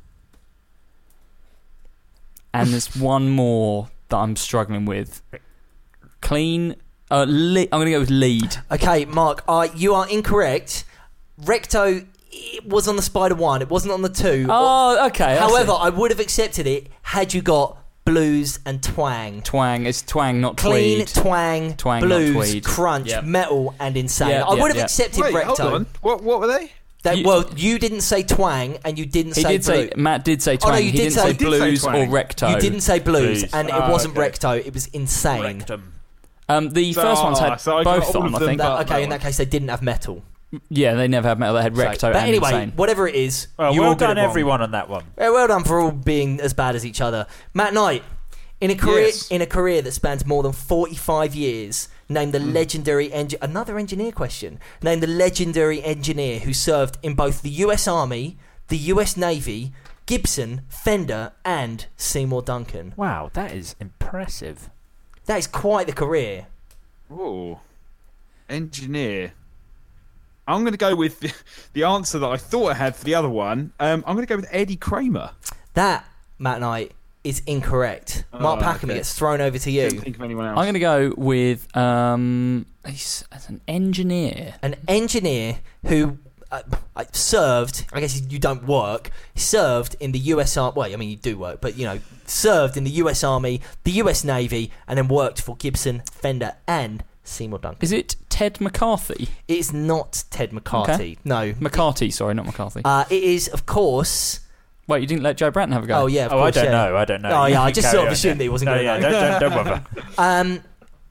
B: And there's one more that I'm struggling with. Clean. I'm going to go with lead.
C: Okay, Mark. You are incorrect. Recto. It was on the Spider 1. It wasn't on the 2.
B: Oh, okay.
C: However, I would have accepted it had you got blues and twang.
B: Twang. It's twang, not
C: Clean,
B: tweed.
C: twang,
B: Twang, not
C: blues,
B: tweed.
C: crunch,
B: Yep.
C: metal, and insane.
B: Yep,
C: I would have
B: yep.
C: accepted
E: Wait,
C: recto.
E: hold on. What were they?
C: You didn't say twang and you didn't
B: He
C: say
B: did
C: blue.
B: say. Matt did say
C: Oh,
B: twang.
C: no, you
B: he
C: did
B: didn't
C: say-
B: say
C: you
E: did say
B: blues or
E: twang.
B: recto.
C: You didn't say blues,
D: Blues.
C: and it wasn't recto. It was insane.
D: Rectum.
B: The first one's had
E: so I got
B: both
E: all
B: on,
E: of
B: I
E: them
B: think.
E: but-
C: Okay, in that case, they didn't have metal.
B: Yeah, they never had metal. They had recto
C: But
B: and
C: anyway,
B: insane.
C: whatever it is,
D: Well,
C: you
D: well
C: all got
D: done,
C: it wrong.
D: everyone, on that one.
C: Yeah, well done for all being as bad as each other. Matt Knight, in a career that spans more than 45 years, name the legendary another engineer question. Name the legendary engineer who served in both the U.S. Army, the U.S. Navy, Gibson, Fender, and Seymour Duncan.
D: Wow, that is impressive.
C: That is quite the career.
E: Oh, engineer. I'm going to go with the answer that I thought I had for the other one. I'm going to go with Eddie Kramer.
C: That, Matt Knight, is incorrect. Mark Packham, it gets thrown over to you.
E: Couldn't think of anyone else.
B: I'm going to go with he's as an engineer.
C: An engineer who served, I guess you don't work, served in the US Army, well, I mean you do work, but served in the US Army, the US Navy, and then worked for Gibson, Fender, and Seymour Duncan.
B: Is it Ted McCarthy?
C: It is not Ted McCarthy.
B: Okay.
C: No.
B: McCarthy, sorry, not McCarthy.
C: It is, of course...
B: Wait, you didn't let Joe Bratton have a go?
C: Oh, yeah, of
D: I
C: course,
D: don't
C: yeah.
D: know. I don't know.
C: Oh,
D: You
C: yeah, I
D: can
C: just
D: carry
C: sort of
D: on,
C: assumed that he wasn't going to
D: yeah,
C: know.
D: don't bother.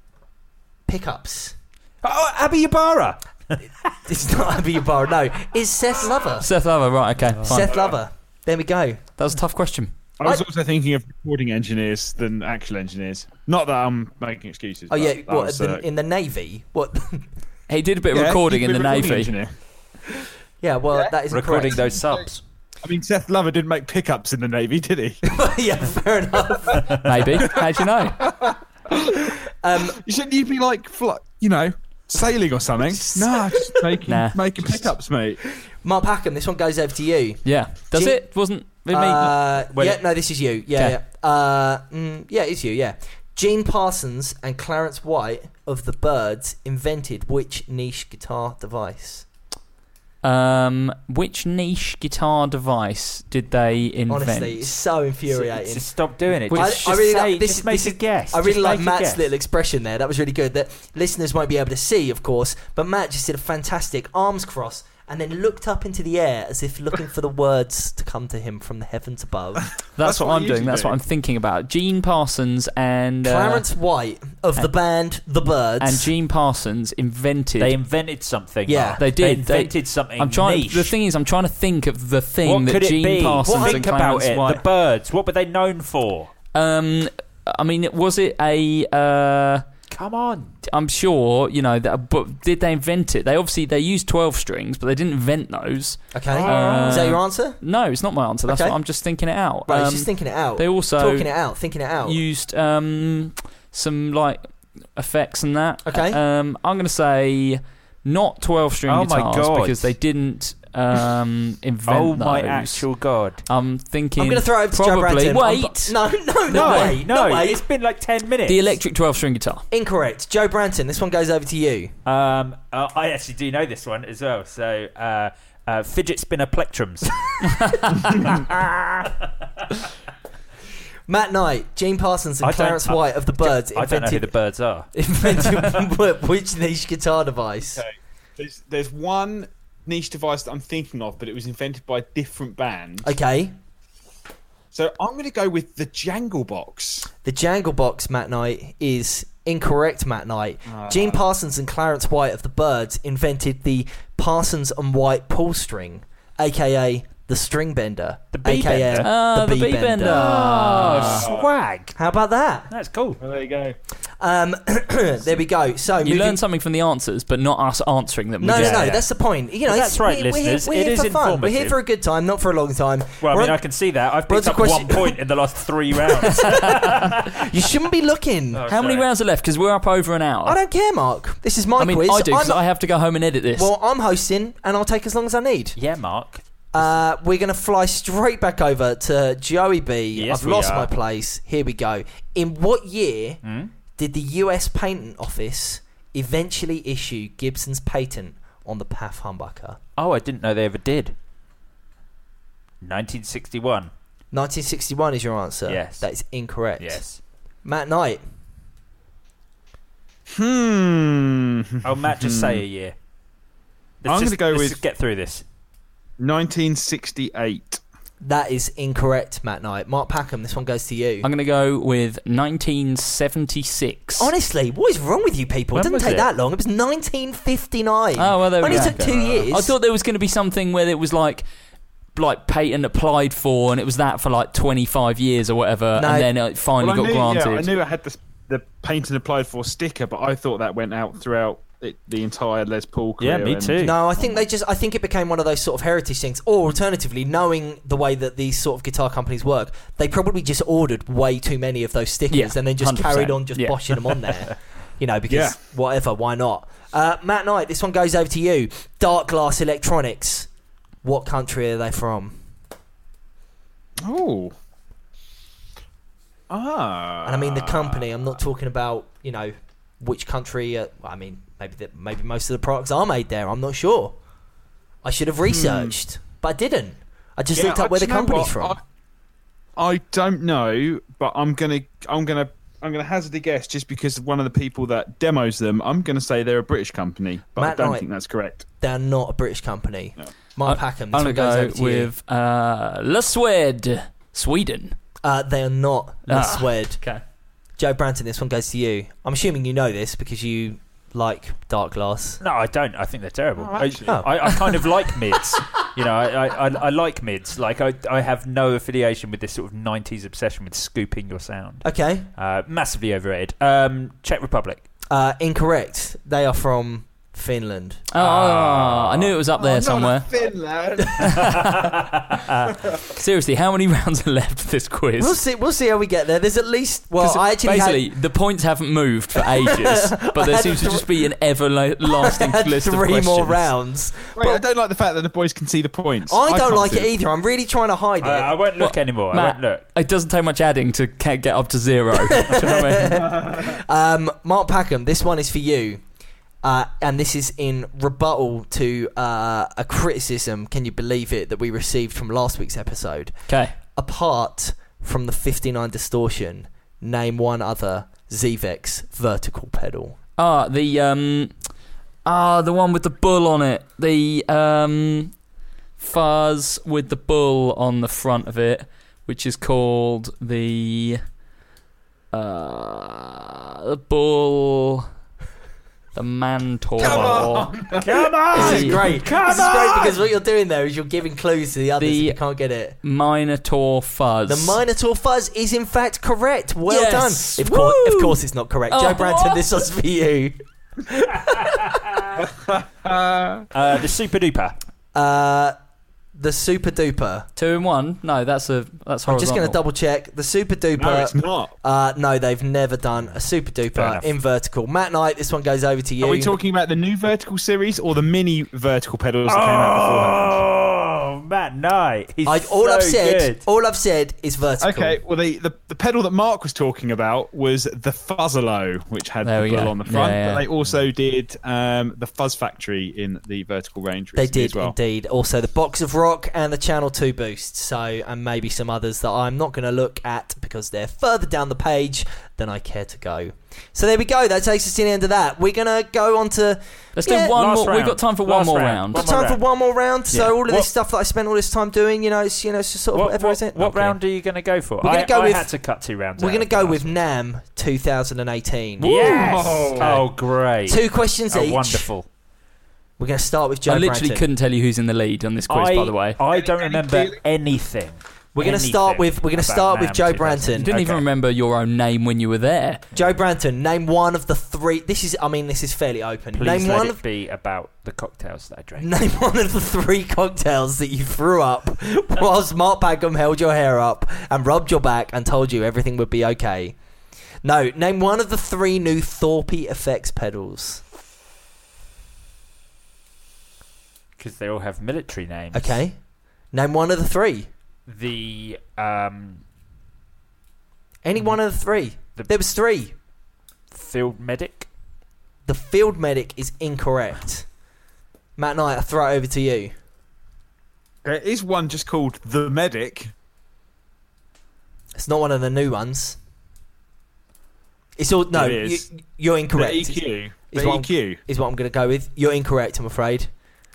C: Pickups.
D: Oh, Abby Ybarra.
C: It's not Abby Ybarra, no. It's Seth Lover.
B: Seth Lover, right, okay, fine.
C: Seth Lover. There we go.
B: That was a tough question.
E: I was also thinking of recording engineers than actual engineers. Not that I'm making excuses.
C: Oh,
E: but
C: yeah,
E: that
C: what,
E: was,
C: in the Navy? What?
B: He did a bit of
E: yeah,
B: recording
E: he's
B: in the
E: been a recording
B: Navy.
E: engineer.
C: Yeah, well, that is
D: Recording
C: correct.
D: those subs.
E: I mean, Seth Lover didn't make pickups in the Navy, did he?
C: Yeah, fair enough.
B: Maybe. How'd you know?
E: Shouldn't you be like, sailing or something? Nah, just making pickups, mate.
C: Mark Packham, this one goes over to you.
B: Yeah. Does
C: Gee-
B: it? Wasn't it me?
C: No, this is you. Yeah,
B: Okay.
C: yeah, it's you. Yeah, Gene Parsons and Clarence White of the Byrds invented which niche guitar device?
B: Which niche guitar device did they invent?
C: Honestly, it's so infuriating.
D: Just stop doing it.
C: I
D: Just
C: really
D: say,
C: like this.
D: just make
C: This
D: a
C: is
D: guess.
C: I really
D: Just
C: like
D: make a
C: Matt's
D: guess.
C: little expression there. That was really good. That listeners won't be able to see, of course. But Matt just did a fantastic arms cross and then looked up into the air as if looking for the words to come to him from the heavens above.
B: That's what
E: what
B: I'm
E: I
B: doing.
E: usually
B: That's
E: do.
B: what I'm thinking about. Gene Parsons and
C: Clarence White of the band The Byrds.
B: and Gene Parsons invented.
D: They invented something.
C: Yeah.
D: Mark.
B: They did.
D: invented something.
B: I'm trying.
D: Niche.
B: The thing is, I'm trying to think of the thing
D: What
B: that
D: could it
B: Gene
D: be?
B: Parsons
D: Think
B: and
D: about
B: Clarence
D: it.
B: White.
D: The Byrds. What were they known for?
B: I mean, was it a?
D: Come on.
B: I'm sure but did they invent it? They used 12 strings, but they didn't invent those.
C: Okay, is that your answer?
B: No, it's not my answer. That's
C: Okay.
B: what I'm just thinking it out.
C: Right, he's just thinking it out.
B: They also
C: talking it out, thinking it out.
B: used some like effects and that.
C: Okay.
B: I'm going to say not 12-string
D: Oh my
B: guitars
D: God.
B: because they didn't invent
D: Oh
B: those.
D: my actual God.
B: I'm thinking.
C: I'm going to throw it over to Joe
B: probably.
C: Branton.
B: Wait.
C: No way.
D: No,
C: way.
D: it's been like 10 minutes.
B: The electric 12-string guitar.
C: Incorrect. Joe Branton, this one goes over to you.
D: I actually do know this one as well. So Fidget spinner plectrums.
C: Matt Knight, Gene Parsons, and Clarence White of the Byrds
D: I don't know who the Byrds are.
C: invented which niche guitar device?
E: Okay. There's one niche device that I'm thinking of, but it was invented by a different band.
C: Okay.
E: So I'm going to go with the Jangle Box.
C: The Jangle Box, Matt Knight, is incorrect, Matt Knight. Gene Parsons and Clarence White of the Byrds invented the Parsons and White pull string, a.k.a. the string bender.
D: The bee
C: a.k.a.
D: bender.
C: the bee bender.
D: Oh, swag.
C: How about that?
D: That's cool.
E: Well, there you go.
C: There we go. So
B: You learn something from the answers, but not us answering them.
C: No, that's the point. You know,
D: That's right, listeners.
C: We're here
D: It is
C: for fun. We're here
D: informative.
C: for a good time, not for a long time.
D: Well,
C: We're
D: I mean,
C: on-
D: I can see that. I've
C: We're
D: picked
C: on
D: up
C: to
D: 1 point in the last 3 rounds.
C: You shouldn't be looking.
B: How many rounds are left? Because we're up over an hour.
C: I don't care, Mark. This is my quiz.
B: I do, because I have to go home and edit this.
C: Well, I'm hosting, and I'll take as long as I need.
D: Yeah, Mark.
C: We're going to fly straight back over to Joey B.
D: Yes,
C: I've
D: we
C: lost
D: are.
C: my place. Here we go. In what year did the US Patent Office eventually issue Gibson's patent on the PAF humbucker?
D: Oh, I didn't know they ever did. 1961.
C: 1961 is your answer.
D: Yes.
C: That is incorrect.
D: Yes.
C: Matt Knight.
D: Oh, Matt, just say a year.
E: I'm going to go
D: let's
E: with-
D: just get through this.
E: 1968.
C: That is incorrect, Matt Knight. Mark Packham, this one goes to you.
B: I'm going to go with 1976.
C: Honestly, what is wrong with you people?
D: When
C: It didn't
D: was
C: take
D: it?
C: that long. It was 1959.
B: Oh, well, there we
C: Only
B: go.
C: took 2 years.
B: I thought there was going to be something where it was like patent applied for, and it was that for like 25 years or whatever,
C: No.
B: and then it finally got granted.
E: Yeah, I knew I had the patent applied for sticker, but I thought that went out throughout the entire Les Paul career.
D: Yeah, me too.
C: No, I think I think it became one of those sort of heritage things. Or alternatively, knowing the way that these sort of guitar companies work, they probably just ordered way too many of those stickers
B: Yeah,
C: and then just
B: 100%.
C: carried on just
B: Yeah.
C: boshing them on there. You know, because
E: Yeah.
C: whatever, why not? Matt Knight, this one goes over to you. Dark Glass Electronics. What country are they from?
E: Oh.
C: And I mean the company. I'm not talking about, you know, which country. I mean, maybe most of the products are made there. I'm not sure. I should have researched, but I didn't. I just looked up where the company's from.
E: I don't know, but I'm gonna hazard a guess just because one of the people that demos them. I'm gonna say they're a British company, but
C: Matt
E: I don't
C: Knight.
E: think that's correct.
C: They're not a British company.
E: No.
C: Mark Packham, this
B: I'm
C: one
B: going
C: goes
B: to
C: over
B: go
C: to you.
B: with La Suède, Sweden.
C: They are not the Swed.
B: Okay.
C: Joe Branton, this one goes to you. I'm assuming you know this because you like Dark Glass.
D: No, I don't. I think they're terrible.
E: Oh, actually.
D: I kind of like mids. You know, I like mids. Like, I have no affiliation with this sort of 90s obsession with scooping your sound.
C: Okay.
D: Massively overrated. Czech Republic.
C: Incorrect. They are from Finland.
B: I knew it was up there somewhere.
E: Finland.
B: Seriously, how many rounds are left of this quiz?
C: We'll see how we get there. There's at least... Well,
B: 'Cause
C: I actually
B: basically, the points haven't moved for ages, but there
C: had
B: seems to just be an everlasting
C: had
B: list of
C: 3
B: questions.
C: more rounds.
E: Wait, I don't like the fact that the boys can see the points.
C: I don't
E: can't
C: like
E: see
C: it either. I'm really trying to hide it.
D: I won't look anymore.
B: Matt,
D: I won't look.
B: it doesn't take much adding to get up to 0. Do you know what I mean?
C: Mark Packham, this one is for you. And this is in rebuttal to a criticism, can you believe it, that we received from last week's episode.
B: Okay.
C: Apart from the 59 distortion, name one other Zvex vertical pedal.
B: The one with the bull on it. The fuzz with the bull on the front of it, which is called the bull. The Mantor.
C: Come on! This is great. This is great because what you're doing there is you're giving clues to the others if you can't get it.
B: Minotaur Fuzz.
C: The Minotaur Fuzz is in fact correct. Well
B: Yes.
C: done.
B: Woo!
C: Of course it's not correct. Joe Branton, this was for you.
D: The Super Duper.
C: The Super Duper.
B: 2 in 1? No, that's horizontal.
C: I'm just going to double check. The Super Duper.
E: No, it's not.
C: No, they've never done a Super
D: Fair
C: Duper
D: enough.
C: in vertical. Matt Knight, this one goes over to you.
E: Are we talking about the new vertical series or the mini vertical pedals that came out beforehand?
D: Oh, Matt Knight. He's
C: All
D: so
C: I've
D: good.
C: said is vertical.
E: Okay, well, the pedal that Mark was talking about was the Fuzzalo, which had
B: There
E: the
B: we
E: bull
B: go.
E: on the front.
B: Yeah.
E: But they also did the Fuzz Factory in the vertical range
C: They
E: recently
C: did
E: as well.
C: indeed. Also, the Box of Rock and the Channel 2 Boost. So, and maybe some others that I'm not going to look at because they're further down the page than I care to go. So there we go. That takes us to the end of that. We're going to go on to...
B: Let's do one
D: last
B: more.
D: round.
B: We've got time for one
D: Last
B: more
D: round.
B: round.
C: Got time for one more round. So
B: Yeah.
C: all of this stuff that I spent all this time doing, it's just sort of whatever, isn't it?
D: What
C: Okay.
D: round are you going to go for?
C: We're gonna go
D: I
C: with-
D: had to cut 2 rounds.
C: We're
D: out
C: going to
D: of
C: go
D: the
C: with
D: last
C: NAM 2018.
D: one. Yes.
E: Whoa.
D: Oh, great.
C: 2 questions
D: Oh,
C: each.
D: wonderful.
C: We're going to start with Joe
B: I literally
C: Branton.
B: couldn't tell you who's in the lead on this quiz, by the way.
D: I don't remember anything.
C: We're going to start with
D: about
C: Joe
D: NAMM
C: Branton.
B: You didn't even remember your own name when you were there.
C: Joe Branton, name one of the 3. This is fairly open.
D: Please
C: Name
D: let
C: one
D: it
C: of
D: be about the cocktails that I drank.
C: Name one of the 3 cocktails that you threw up whilst Mark Packham held your hair up and rubbed your back and told you everything would be okay. No, name one of the 3 new Thorpe effects pedals.
D: Because they all have military names.
C: Okay. Name one of the 3.
D: The
C: Any one of the 3. There was 3.
D: field medic.
C: The field medic is incorrect. Matt Knight, I throw it over to you.
E: There is one just called the Medic.
C: It's not one of the new ones. It's all no.
E: It is.
C: You're
E: The
C: incorrect.
E: EQ. The
C: Is what
E: EQ.
C: is what I'm going to go with. You're incorrect, I'm afraid.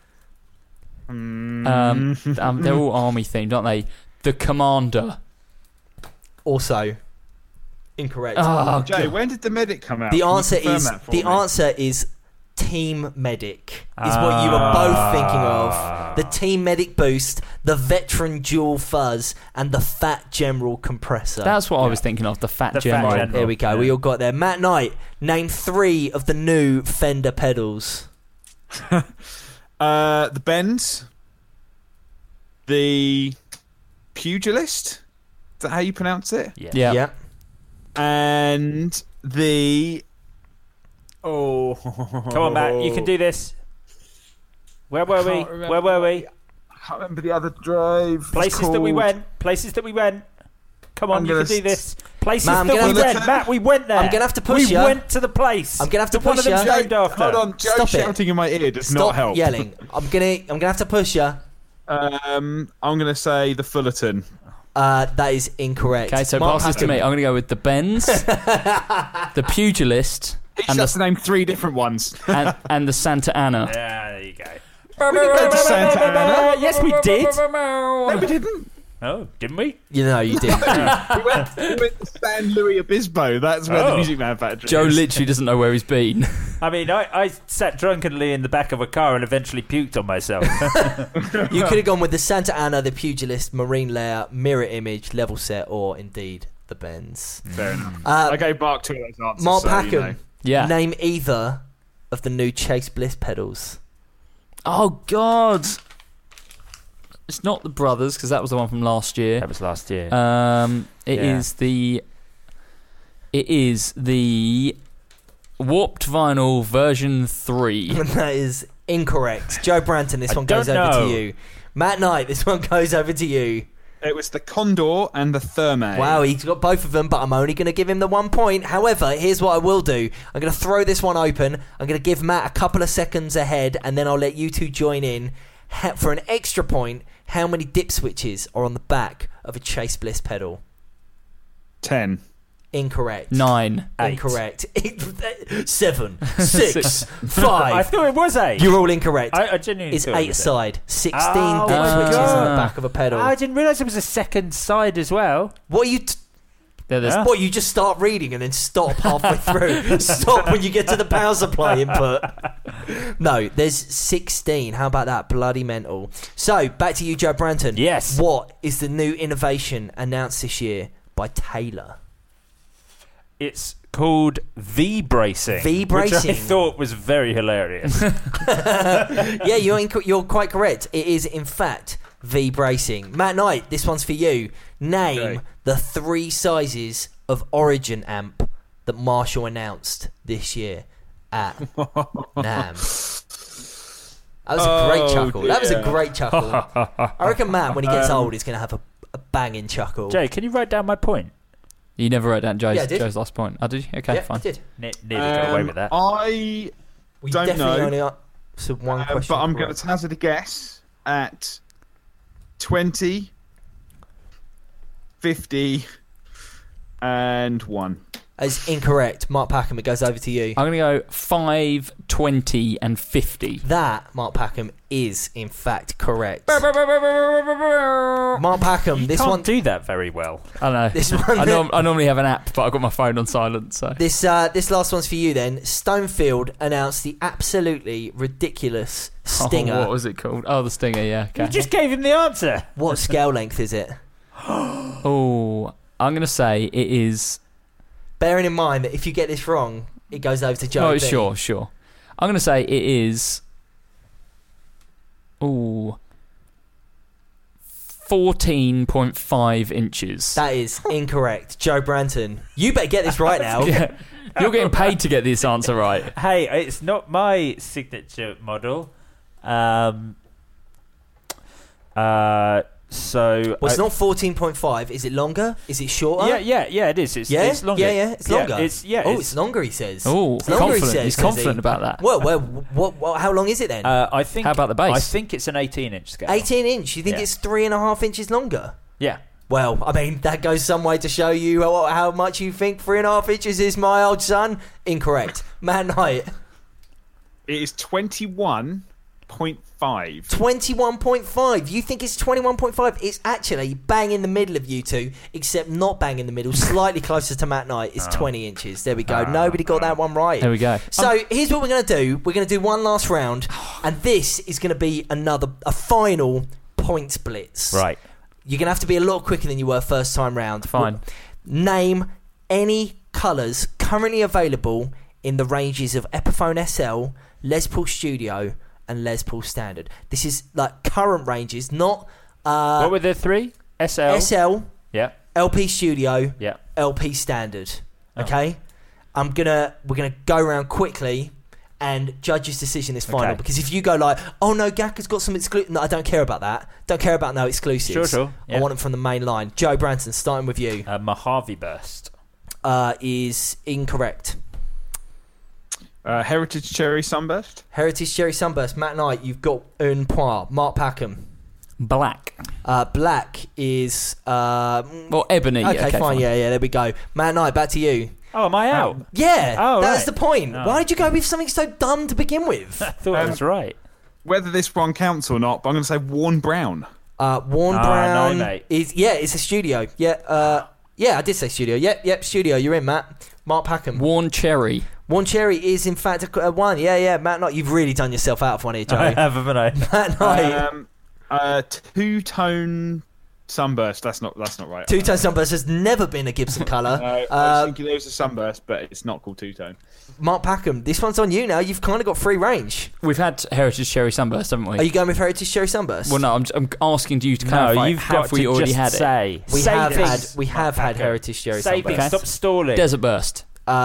B: They're all army themed, aren't they? The Commander.
C: Also incorrect.
B: Oh,
E: Joe, when did the Medic come out?
C: The
E: Can you
C: answer
E: confirm
C: is
E: that for me?
C: Team Medic is what you were both thinking of. The Team Medic Boost, the Veteran Dual Fuzz, and the Fat General Compressor.
B: That's what I was thinking of. The Fat
D: The Fat
B: General.
D: General.
C: There we go.
D: Yeah.
C: We all got there. Matt Knight, name 3 of the new Fender pedals.
E: The Benz, the Pugilist. Is that how you pronounce it?
B: Yeah.
C: Yeah.
E: And the
D: Come on, Matt. You can do this. Where were we?
E: Can't remember.
D: Where were we?
E: I can't remember the other drive. It's
D: Places that we
E: called-
D: went. Places that we went. Come on,
E: I'm
D: you
E: gonna
D: can do this. Places
C: Matt, I'm
D: that
C: gonna
D: we
C: have to-
D: went. Matt, we went there.
C: I'm gonna have to push
D: We
C: ya.
D: went to the place.
C: I'm gonna have to
D: that one
C: push
D: of them's
C: ya.
D: named after.
E: Hold on, Joe
C: Stop it.
E: shouting in my ear does
C: Stop
E: not help.
C: yelling. I'm gonna have to push you.
E: I'm gonna say the Fullerton.
C: That is incorrect.
B: Okay, so
C: Mark
B: pass this to
C: Packham.
B: me. I'm going to go with the Benz, the Pugilist,
E: Each
B: and
E: has
B: the,
E: to name 3 different ones.
B: and the Santa Ana.
D: Yeah, there you go.
E: go to Santa Ana.
D: Yes, we did.
E: No, we didn't.
D: Oh, didn't we?
C: You know you didn't.
E: We went to San Luis Obispo. That's where the
D: Oh.
E: music manufacturer
B: Joe
E: is.
B: literally doesn't know where he's been.
D: I mean, I sat drunkenly in the back of a car and eventually puked on myself.
C: You could have gone with the Santa Ana, the Pugilist, Marine Layer, Mirror Image, Level Set, or indeed the Benz.
E: Fair enough.
C: Uh,
E: I gave Mark 2 of those answers.
C: Mark
E: so,
C: Packham,
E: you know.
B: Yeah.
C: name either of the new Chase Bliss pedals.
B: Oh, God. It's not the Brothers, because that was the one from last year.
D: That was last year.
B: It is the Warped Vinyl version 3.
C: That is incorrect. Joe Branton, this
D: I
C: one goes
D: don't
C: over
D: know.
C: to you. Matt Knight, this one goes over to you.
E: It was the Condor and the Thermae.
C: Wow, he's got both of them, but I'm only going to give him the 1 point. However, here's what I will do. I'm going to throw this one open. I'm going to give Matt a couple of seconds ahead, and then I'll let you two join in. For an extra point, how many dip switches are on the back of a Chase Bliss pedal?
E: 10.
C: Incorrect.
B: 9.
C: Incorrect. 7, 6, 5.
D: I thought it was 8.
C: You're all incorrect.
D: I genuinely
C: It's
D: thought it
C: 8
D: was
C: side. 16
D: Oh
C: dip
B: my
C: switches on the
B: God.
C: back of a pedal.
D: I didn't realise it was a second side as well.
C: What are you...
B: There's
D: Yeah.
C: What, you just start reading and then stop halfway through? Stop when you get to the power supply input. No, there's 16. How about that? Bloody mental. So, back to you, Joe Branton.
D: Yes.
C: What is the new innovation announced this year by Taylor?
D: It's called V-bracing.
C: V-bracing.
D: Which I thought was very hilarious.
C: Yeah, you're quite correct. It is, in fact, V-bracing. Matt Knight, this one's for you. Name
E: Okay.
C: the 3 sizes of Origin amp that Marshall announced this year at NAMM. That was a great chuckle.
E: dear.
C: That was a great chuckle. I reckon Matt, when he gets old, is going to have a banging chuckle.
D: Jay, can you write down my point?
B: You never wrote down
C: Yeah, I did.
B: Joe's last point. Oh, did you? Okay,
C: Yeah,
B: fine.
C: I did.
D: Nearly got away with that.
C: We
E: I don't
C: definitely
E: know.
C: only answered one question.
E: but I'm going
C: correct.
E: to hazard a guess at 20, 50, and 1.
C: As incorrect. Mark Packham, it goes over to you.
B: I'm going to go 5, 20, and 50.
C: That, Mark Packham, is in fact correct. Mark Packham,
D: You
C: this
D: can't
C: one.
D: do that very well.
B: I know.
C: This one.
B: I normally have an app, but I've got my phone on silent. So
C: This last one's for you then. Stonefield announced the absolutely ridiculous Stinger.
B: Oh, what was it called? Oh, the Stinger. Yeah. Okay.
D: You just gave him the answer.
C: What scale length is it?
B: Oh, I'm going to say it is.
C: Bearing in mind that if you get this wrong, it goes over to Joe.
B: Oh,
C: B.
B: sure. I'm going to say it is. Ooh. 14.5 inches.
C: That is incorrect. Joe Branton. You better get this right now.
B: Yeah. You're getting paid to get this answer right.
D: Hey, it's not my signature model. So
C: Well, it's not 14.5. Is it longer? Is it shorter?
D: Yeah, it is. It's longer.
C: Yeah, it's longer.
D: It's
C: It's longer, he says.
B: Oh,
C: It's longer, he
B: confident.
C: says,
B: He's
C: says
B: confident
C: he.
B: about that.
C: Well, how long is it then?
D: I think.
B: How about the base?
D: I think it's an 18-inch scale.
C: 18 inch. You think
D: Yeah.
C: it's 3.5 inches longer?
D: Yeah.
C: Well, I mean, that goes some way to show you how much you think 3.5 inches is, my old son. Incorrect. Matt Knight.
E: It is 21.5.
C: 21.5. You think it's 21.5? It's actually bang in the middle of you two, except not bang in the middle, slightly closer to Matt Knight. It's 20 inches. There we go. Nobody got that one right.
B: There we go.
C: So here's what we're going to do. We're going to do one last round, and this is going to be a final points blitz.
D: Right.
C: You're going to have to be a lot quicker than you were first time round.
B: Fine.
C: Name any colours currently available in the ranges of Epiphone SL, Les Paul Studio, and Les Paul Standard. This is like current ranges, not
D: What were the three?
C: SL,
D: Yeah.
C: LP Studio,
D: Yeah.
C: LP Standard.
D: Oh.
C: Okay, we're gonna go around quickly and judge's decision is final.
D: Okay.
C: Because if you go like, oh no, Gakka's got some exclusive. No, I don't care about that. Don't care about no exclusives.
D: Sure.
C: I
D: Yeah.
C: want them from the main line. Joe Branton, starting with you,
D: Mojave Burst.
C: is incorrect.
E: Heritage Cherry Sunburst.
C: Heritage Cherry Sunburst. Matt Knight, you've got un point. Mark Packham.
B: Black.
C: Black is
B: Well, ebony.
C: okay, fine. Yeah, there we go. Matt Knight, back to you.
D: Oh, am I out?
C: Yeah,
D: Oh,
C: that's
D: right.
C: the point.
D: Oh.
C: Why did you go with something so dumb to begin with?
D: I thought I was right.
E: Whether this one counts or not, but I'm going to say Worn Brown.
C: Worn
D: No,
C: Brown
D: mate.
C: is it's a studio. Yeah, I did say studio. Yep, studio. You're in, Matt. Mark Packham.
B: Worn cherry.
C: Worn Cherry is in fact a one. Yeah, Matt Knight. You've really done yourself out of one here, Joe.
D: I have, haven't I?
C: Matt Knight.
E: Two-tone Sunburst. That's not right.
C: Two-tone sunburst has never been a Gibson colour.
E: I was thinking there was a Sunburst, but it's not called two-tone.
C: Mark Packham, this one's on you now. You've kind of got free range.
B: We've had Heritage Cherry Sunburst, haven't we?
C: Are you going with Heritage Cherry Sunburst?
B: Well, no, I'm asking you to
D: No,
B: clarify.
D: you've
B: have
D: got
B: we
D: to
B: already
D: just
B: had it?
D: say.
C: we
D: Say
C: have
D: things.
C: had Heritage Cherry
D: Say
C: Sunburst.
D: things. Stop stalling.
B: Desert Burst.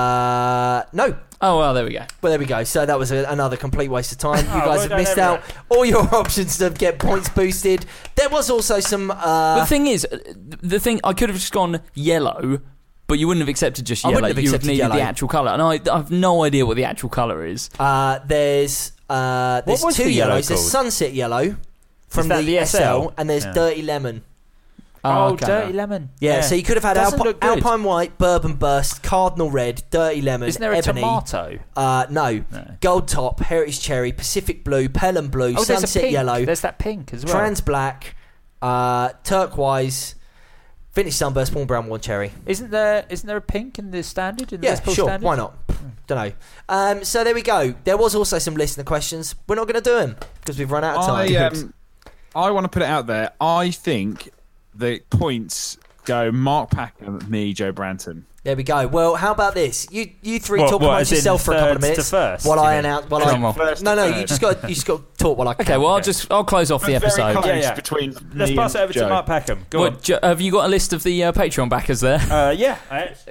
C: No.
B: Oh, well, there we go.
C: Well, there we go. So that was another complete waste of time. You
D: Oh,
C: guys
D: well
C: have
D: done,
C: missed out all your options to get points boosted. There was also some.
B: The thing is, I could have just gone yellow, but you wouldn't have accepted just
C: I
B: yellow.
C: wouldn't have
B: You would have
C: accepted
B: needed
C: yellow.
B: the actual colour, and I have no idea what the actual colour is.
C: There's
D: was
C: two
D: the yellow
C: yellows. There's
D: called?
C: Sunset Yellow from
D: that the SL?
C: SL, and there's
D: Yeah.
C: Dirty Lemon.
D: Oh,
B: okay.
D: Dirty Lemon.
C: Yeah, so you could have had
D: Doesn't look good.
C: Alpine White, Bourbon Burst, Cardinal Red, Dirty Lemon,
D: Isn't there a
C: Ebony.
D: tomato?
C: No. Gold Top, Heritage Cherry, Pacific Blue, Pelham Blue,
D: Oh, there's a
C: Sunset
D: pink.
C: Yellow,
D: There's that pink as well.
C: Trans Black, Turquoise, Vintage Sunburst, Worn Brown, Worn Cherry.
D: Isn't there a pink in the standard? In the
C: Yeah,
D: Les Paul
C: sure.
D: standard?
C: Why not? Don't know. So there we go. There was also some listener questions. We're not going to do them because we've run out of time.
E: I want to put it out there. I think the points go Mark Packham, me, Joe Branton.
C: There we go. Well, how about this? You three
D: What,
C: talk
D: what,
C: amongst
D: as in
C: yourself for a couple of
D: thirds to
C: minutes
D: first,
C: while
D: you
C: I
D: mean?
C: announce.
B: Come on.
E: First
C: No,
E: to
C: you
E: third.
C: just got to talk while I can.
B: Okay, well, I'll close off the
E: Very
B: episode.
E: close
D: Yeah.
E: between
D: Let's
E: me
D: pass it
E: and
D: over
E: Joe.
D: to Mark Packham. Go
B: Have you got a list of the Patreon backers there?
D: on. Yeah.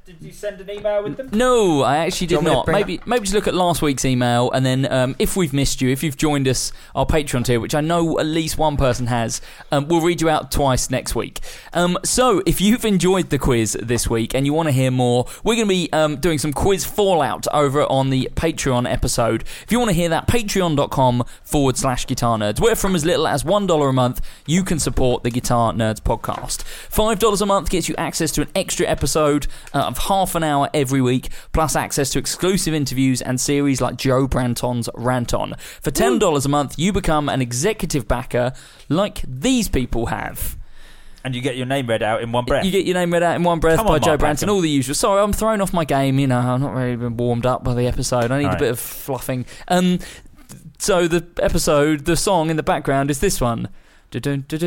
D: Did you send an email with them?
B: No, I actually
C: Do you
B: did
C: want me to
B: not.
C: bring
B: Maybe just look at last week's email, and then if we've missed you, if you've joined us, our Patreon tier, which I know at least one person has, we'll read you out twice next week. So if you've enjoyed the quiz this week and you want to hear more, we're going to be doing some quiz fallout over on the Patreon episode. If you want to hear that, patreon.com/Guitar Nerds, where from as little as $1 a month, you can support the Guitar Nerds podcast. $5 a month gets you access to an extra episode of half an hour every week, plus access to exclusive interviews and series like Joe Branton's Rant On. For $10 a month, you become an executive backer like these people have.
D: And you get your name read out in one breath.
B: You get your name read out in one breath
D: Come
B: by
D: on,
B: Joe
D: Mark
B: Branton,
D: Branton.
B: all the usual. Sorry, I'm thrown off my game. I'm not really been warmed up by the episode. I need
D: All
B: a
D: right.
B: bit of fluffing. So the song in the background is this one. Tony
I: Cooper,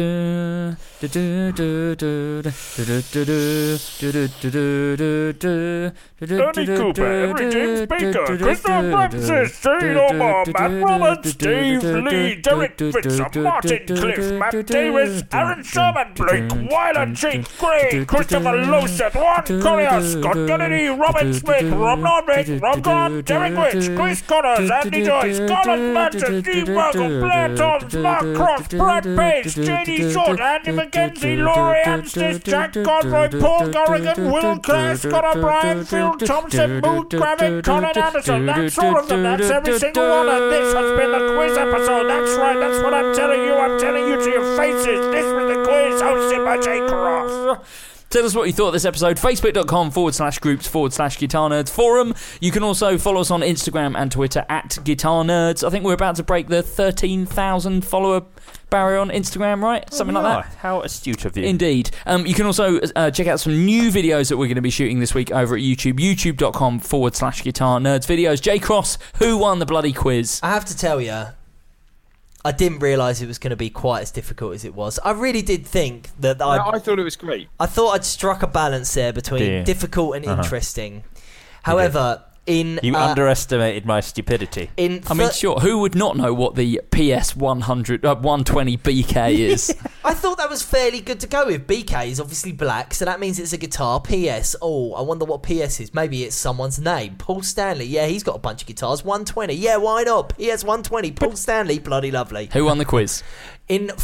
I: everything speaker, Christopher Francis, Shane Omar, Matt Roberts, Dave Lee, Derek Fitzer, Martin Cliff, Matt Davis, Aaron Sherman, Blake Weiler, Jake Gray, Christopher Losett, Juan Collier, Scott Kennedy, Robin Smith, Rob Nordvik, Rob Grant, Derek Rich, Chris Connors, Andy Joyce, Colin Manson, Steve Merkel, Blair Toms, Mark Croft, Brad Page, J.D. Short, Andy McKenzie, Laurie Anstis, Jack Godfrey, Paul Corrigan, Will Clare, Scott O'Brien, Phil Thompson, Mood Gravik, Colin Anderson. That's all of them. That's every single one. And this has been the quiz episode. That's right. That's what I'm telling you. I'm telling you to your faces. This was the quiz hosted by Jay Cross.
B: Tell us what you thought of this episode. Facebook.com/groups/Guitar Nerds forum. You can also follow us on Instagram and Twitter at Guitar Nerds. I think we're about to break the 13,000 follower barrier on Instagram, right? Something like that.
D: How astute of you.
B: Indeed. You can also check out some new videos that we're going to be shooting this week over at YouTube. YouTube.com/Guitar Nerds videos. Jay Cross, who won the bloody quiz?
C: I have to tell you, I didn't realise it was going to be quite as difficult as it was. I really did think that
E: I thought it was great.
C: I thought I'd struck a balance there between difficult and interesting. However,
D: you underestimated my stupidity.
B: Sure. Who would not know what the PS 120 BK is?
C: I thought that was fairly good to go with. BK is obviously black, so that means it's a guitar. PS, I wonder what PS is. Maybe it's someone's name. Paul Stanley, yeah, he's got a bunch of guitars. 120, yeah, why not? PS 120, Paul Stanley, bloody lovely.
B: Who won the quiz?
C: In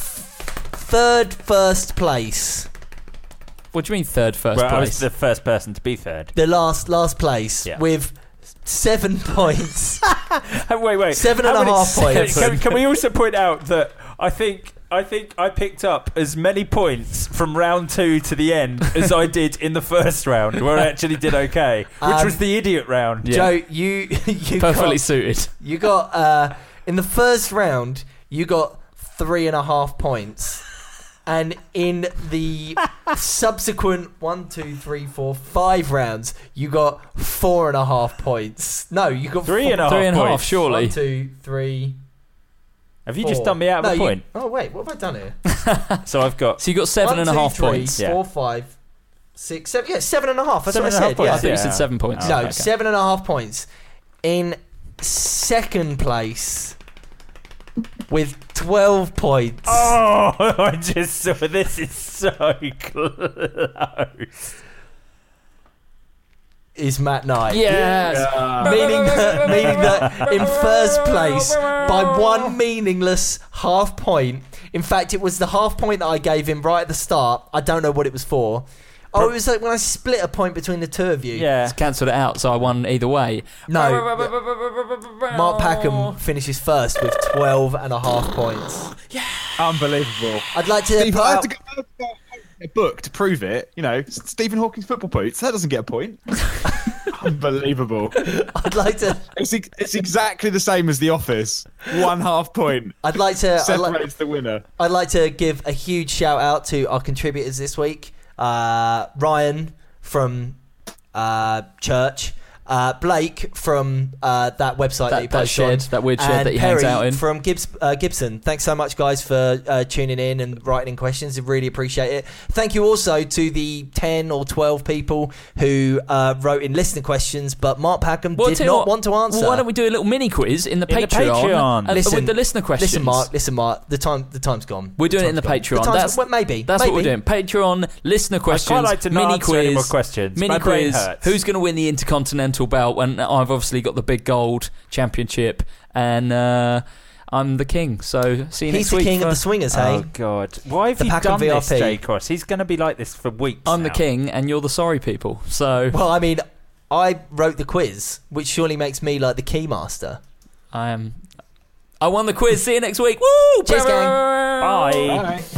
C: first place.
B: What do you mean first place?
D: I was the first person to be third.
C: The last place
D: Yeah.
C: with 7 points.
D: Wait.
C: 7.5 points.
D: Can we also point out that I think I picked up as many points from round 2 to the end as I did in the first round, where I actually did okay, which was the idiot round.
C: Joe, you
B: perfectly suited.
C: You got in the first round, you got 3.5 points. And in the subsequent 1, 2, 3, 4, 5 rounds, you got 4.5 points. No, you got
B: 3.5 points, surely.
C: 1, 2, 3.
D: Have you just done me out of a point?
C: Oh wait, what have I done here?
D: So I've got.
B: So you got 7.5 points.
C: 4, 5, 6, 7. Yeah, 7.5. That's what I
D: 7.5
C: said.
D: points.
C: Yeah.
B: I thought you said 7 points.
C: No,
B: Okay.
C: 7.5 points. In second place with 12 points.
D: Oh, I just saw this is so close.
C: Is Matt Knight.
B: Yes.
C: Meaning that in first place by one meaningless half point. In fact, it was the half point that I gave him right at the start. I don't know what it was for. Oh, it was like when I split a point between the two of you.
D: Yeah.
B: It's cancelled it out, so I won either way.
C: No. Mark Packham finishes first with 12.5 points.
E: Unbelievable.
C: I'd like to
E: Steve,
C: put
E: I have
C: out-
E: to go a book to prove it. Stephen Hawking's football boots. That doesn't get a point. Unbelievable.
C: I'd like to.
E: It's exactly the same as The Office. 1.5 point.
C: I'd like to.
E: Separates the winner.
C: I'd like to give a huge shout out to our contributors this week. Ryan from Church, Blake from that website that he
B: that
C: posted on,
B: shed, that weird shed
C: and
B: that he
C: Perry
B: hangs out in.
C: from Gibson. Thanks so much, guys, for tuning in and writing in questions. I really appreciate it. Thank you also to the 10 or 12 people who wrote in listener questions, but Mark Packham did not want to answer.
B: Well, why don't we do a little mini quiz in the Patreon. With the listener questions?
C: Listen, Mark. The time's gone.
B: We're doing it in the Patreon.
C: Maybe.
B: That's what we're doing. Patreon, listener questions,
D: I'd quite like to not
B: mini
D: answer
B: quiz.
D: any more questions.
B: Mini
D: My brain
B: quiz.
D: hurts.
B: Who's going to win the Intercontinental belt? When I've obviously got the big gold championship, and I'm the king. So see you next week.
C: He's the king of the swingers, hey?
D: Oh God! Why have
C: The
D: you
C: Packham
D: done this,
C: VRP.
D: J Cross? He's going to be like this for weeks.
B: I'm the
D: now.
B: king, and you're the sorry people. So
C: Well, I mean, I wrote the quiz, which surely makes me like the keymaster.
B: I won the quiz. See you next week. Woo!
C: Cheers, gang.
D: Bye.
E: Bye.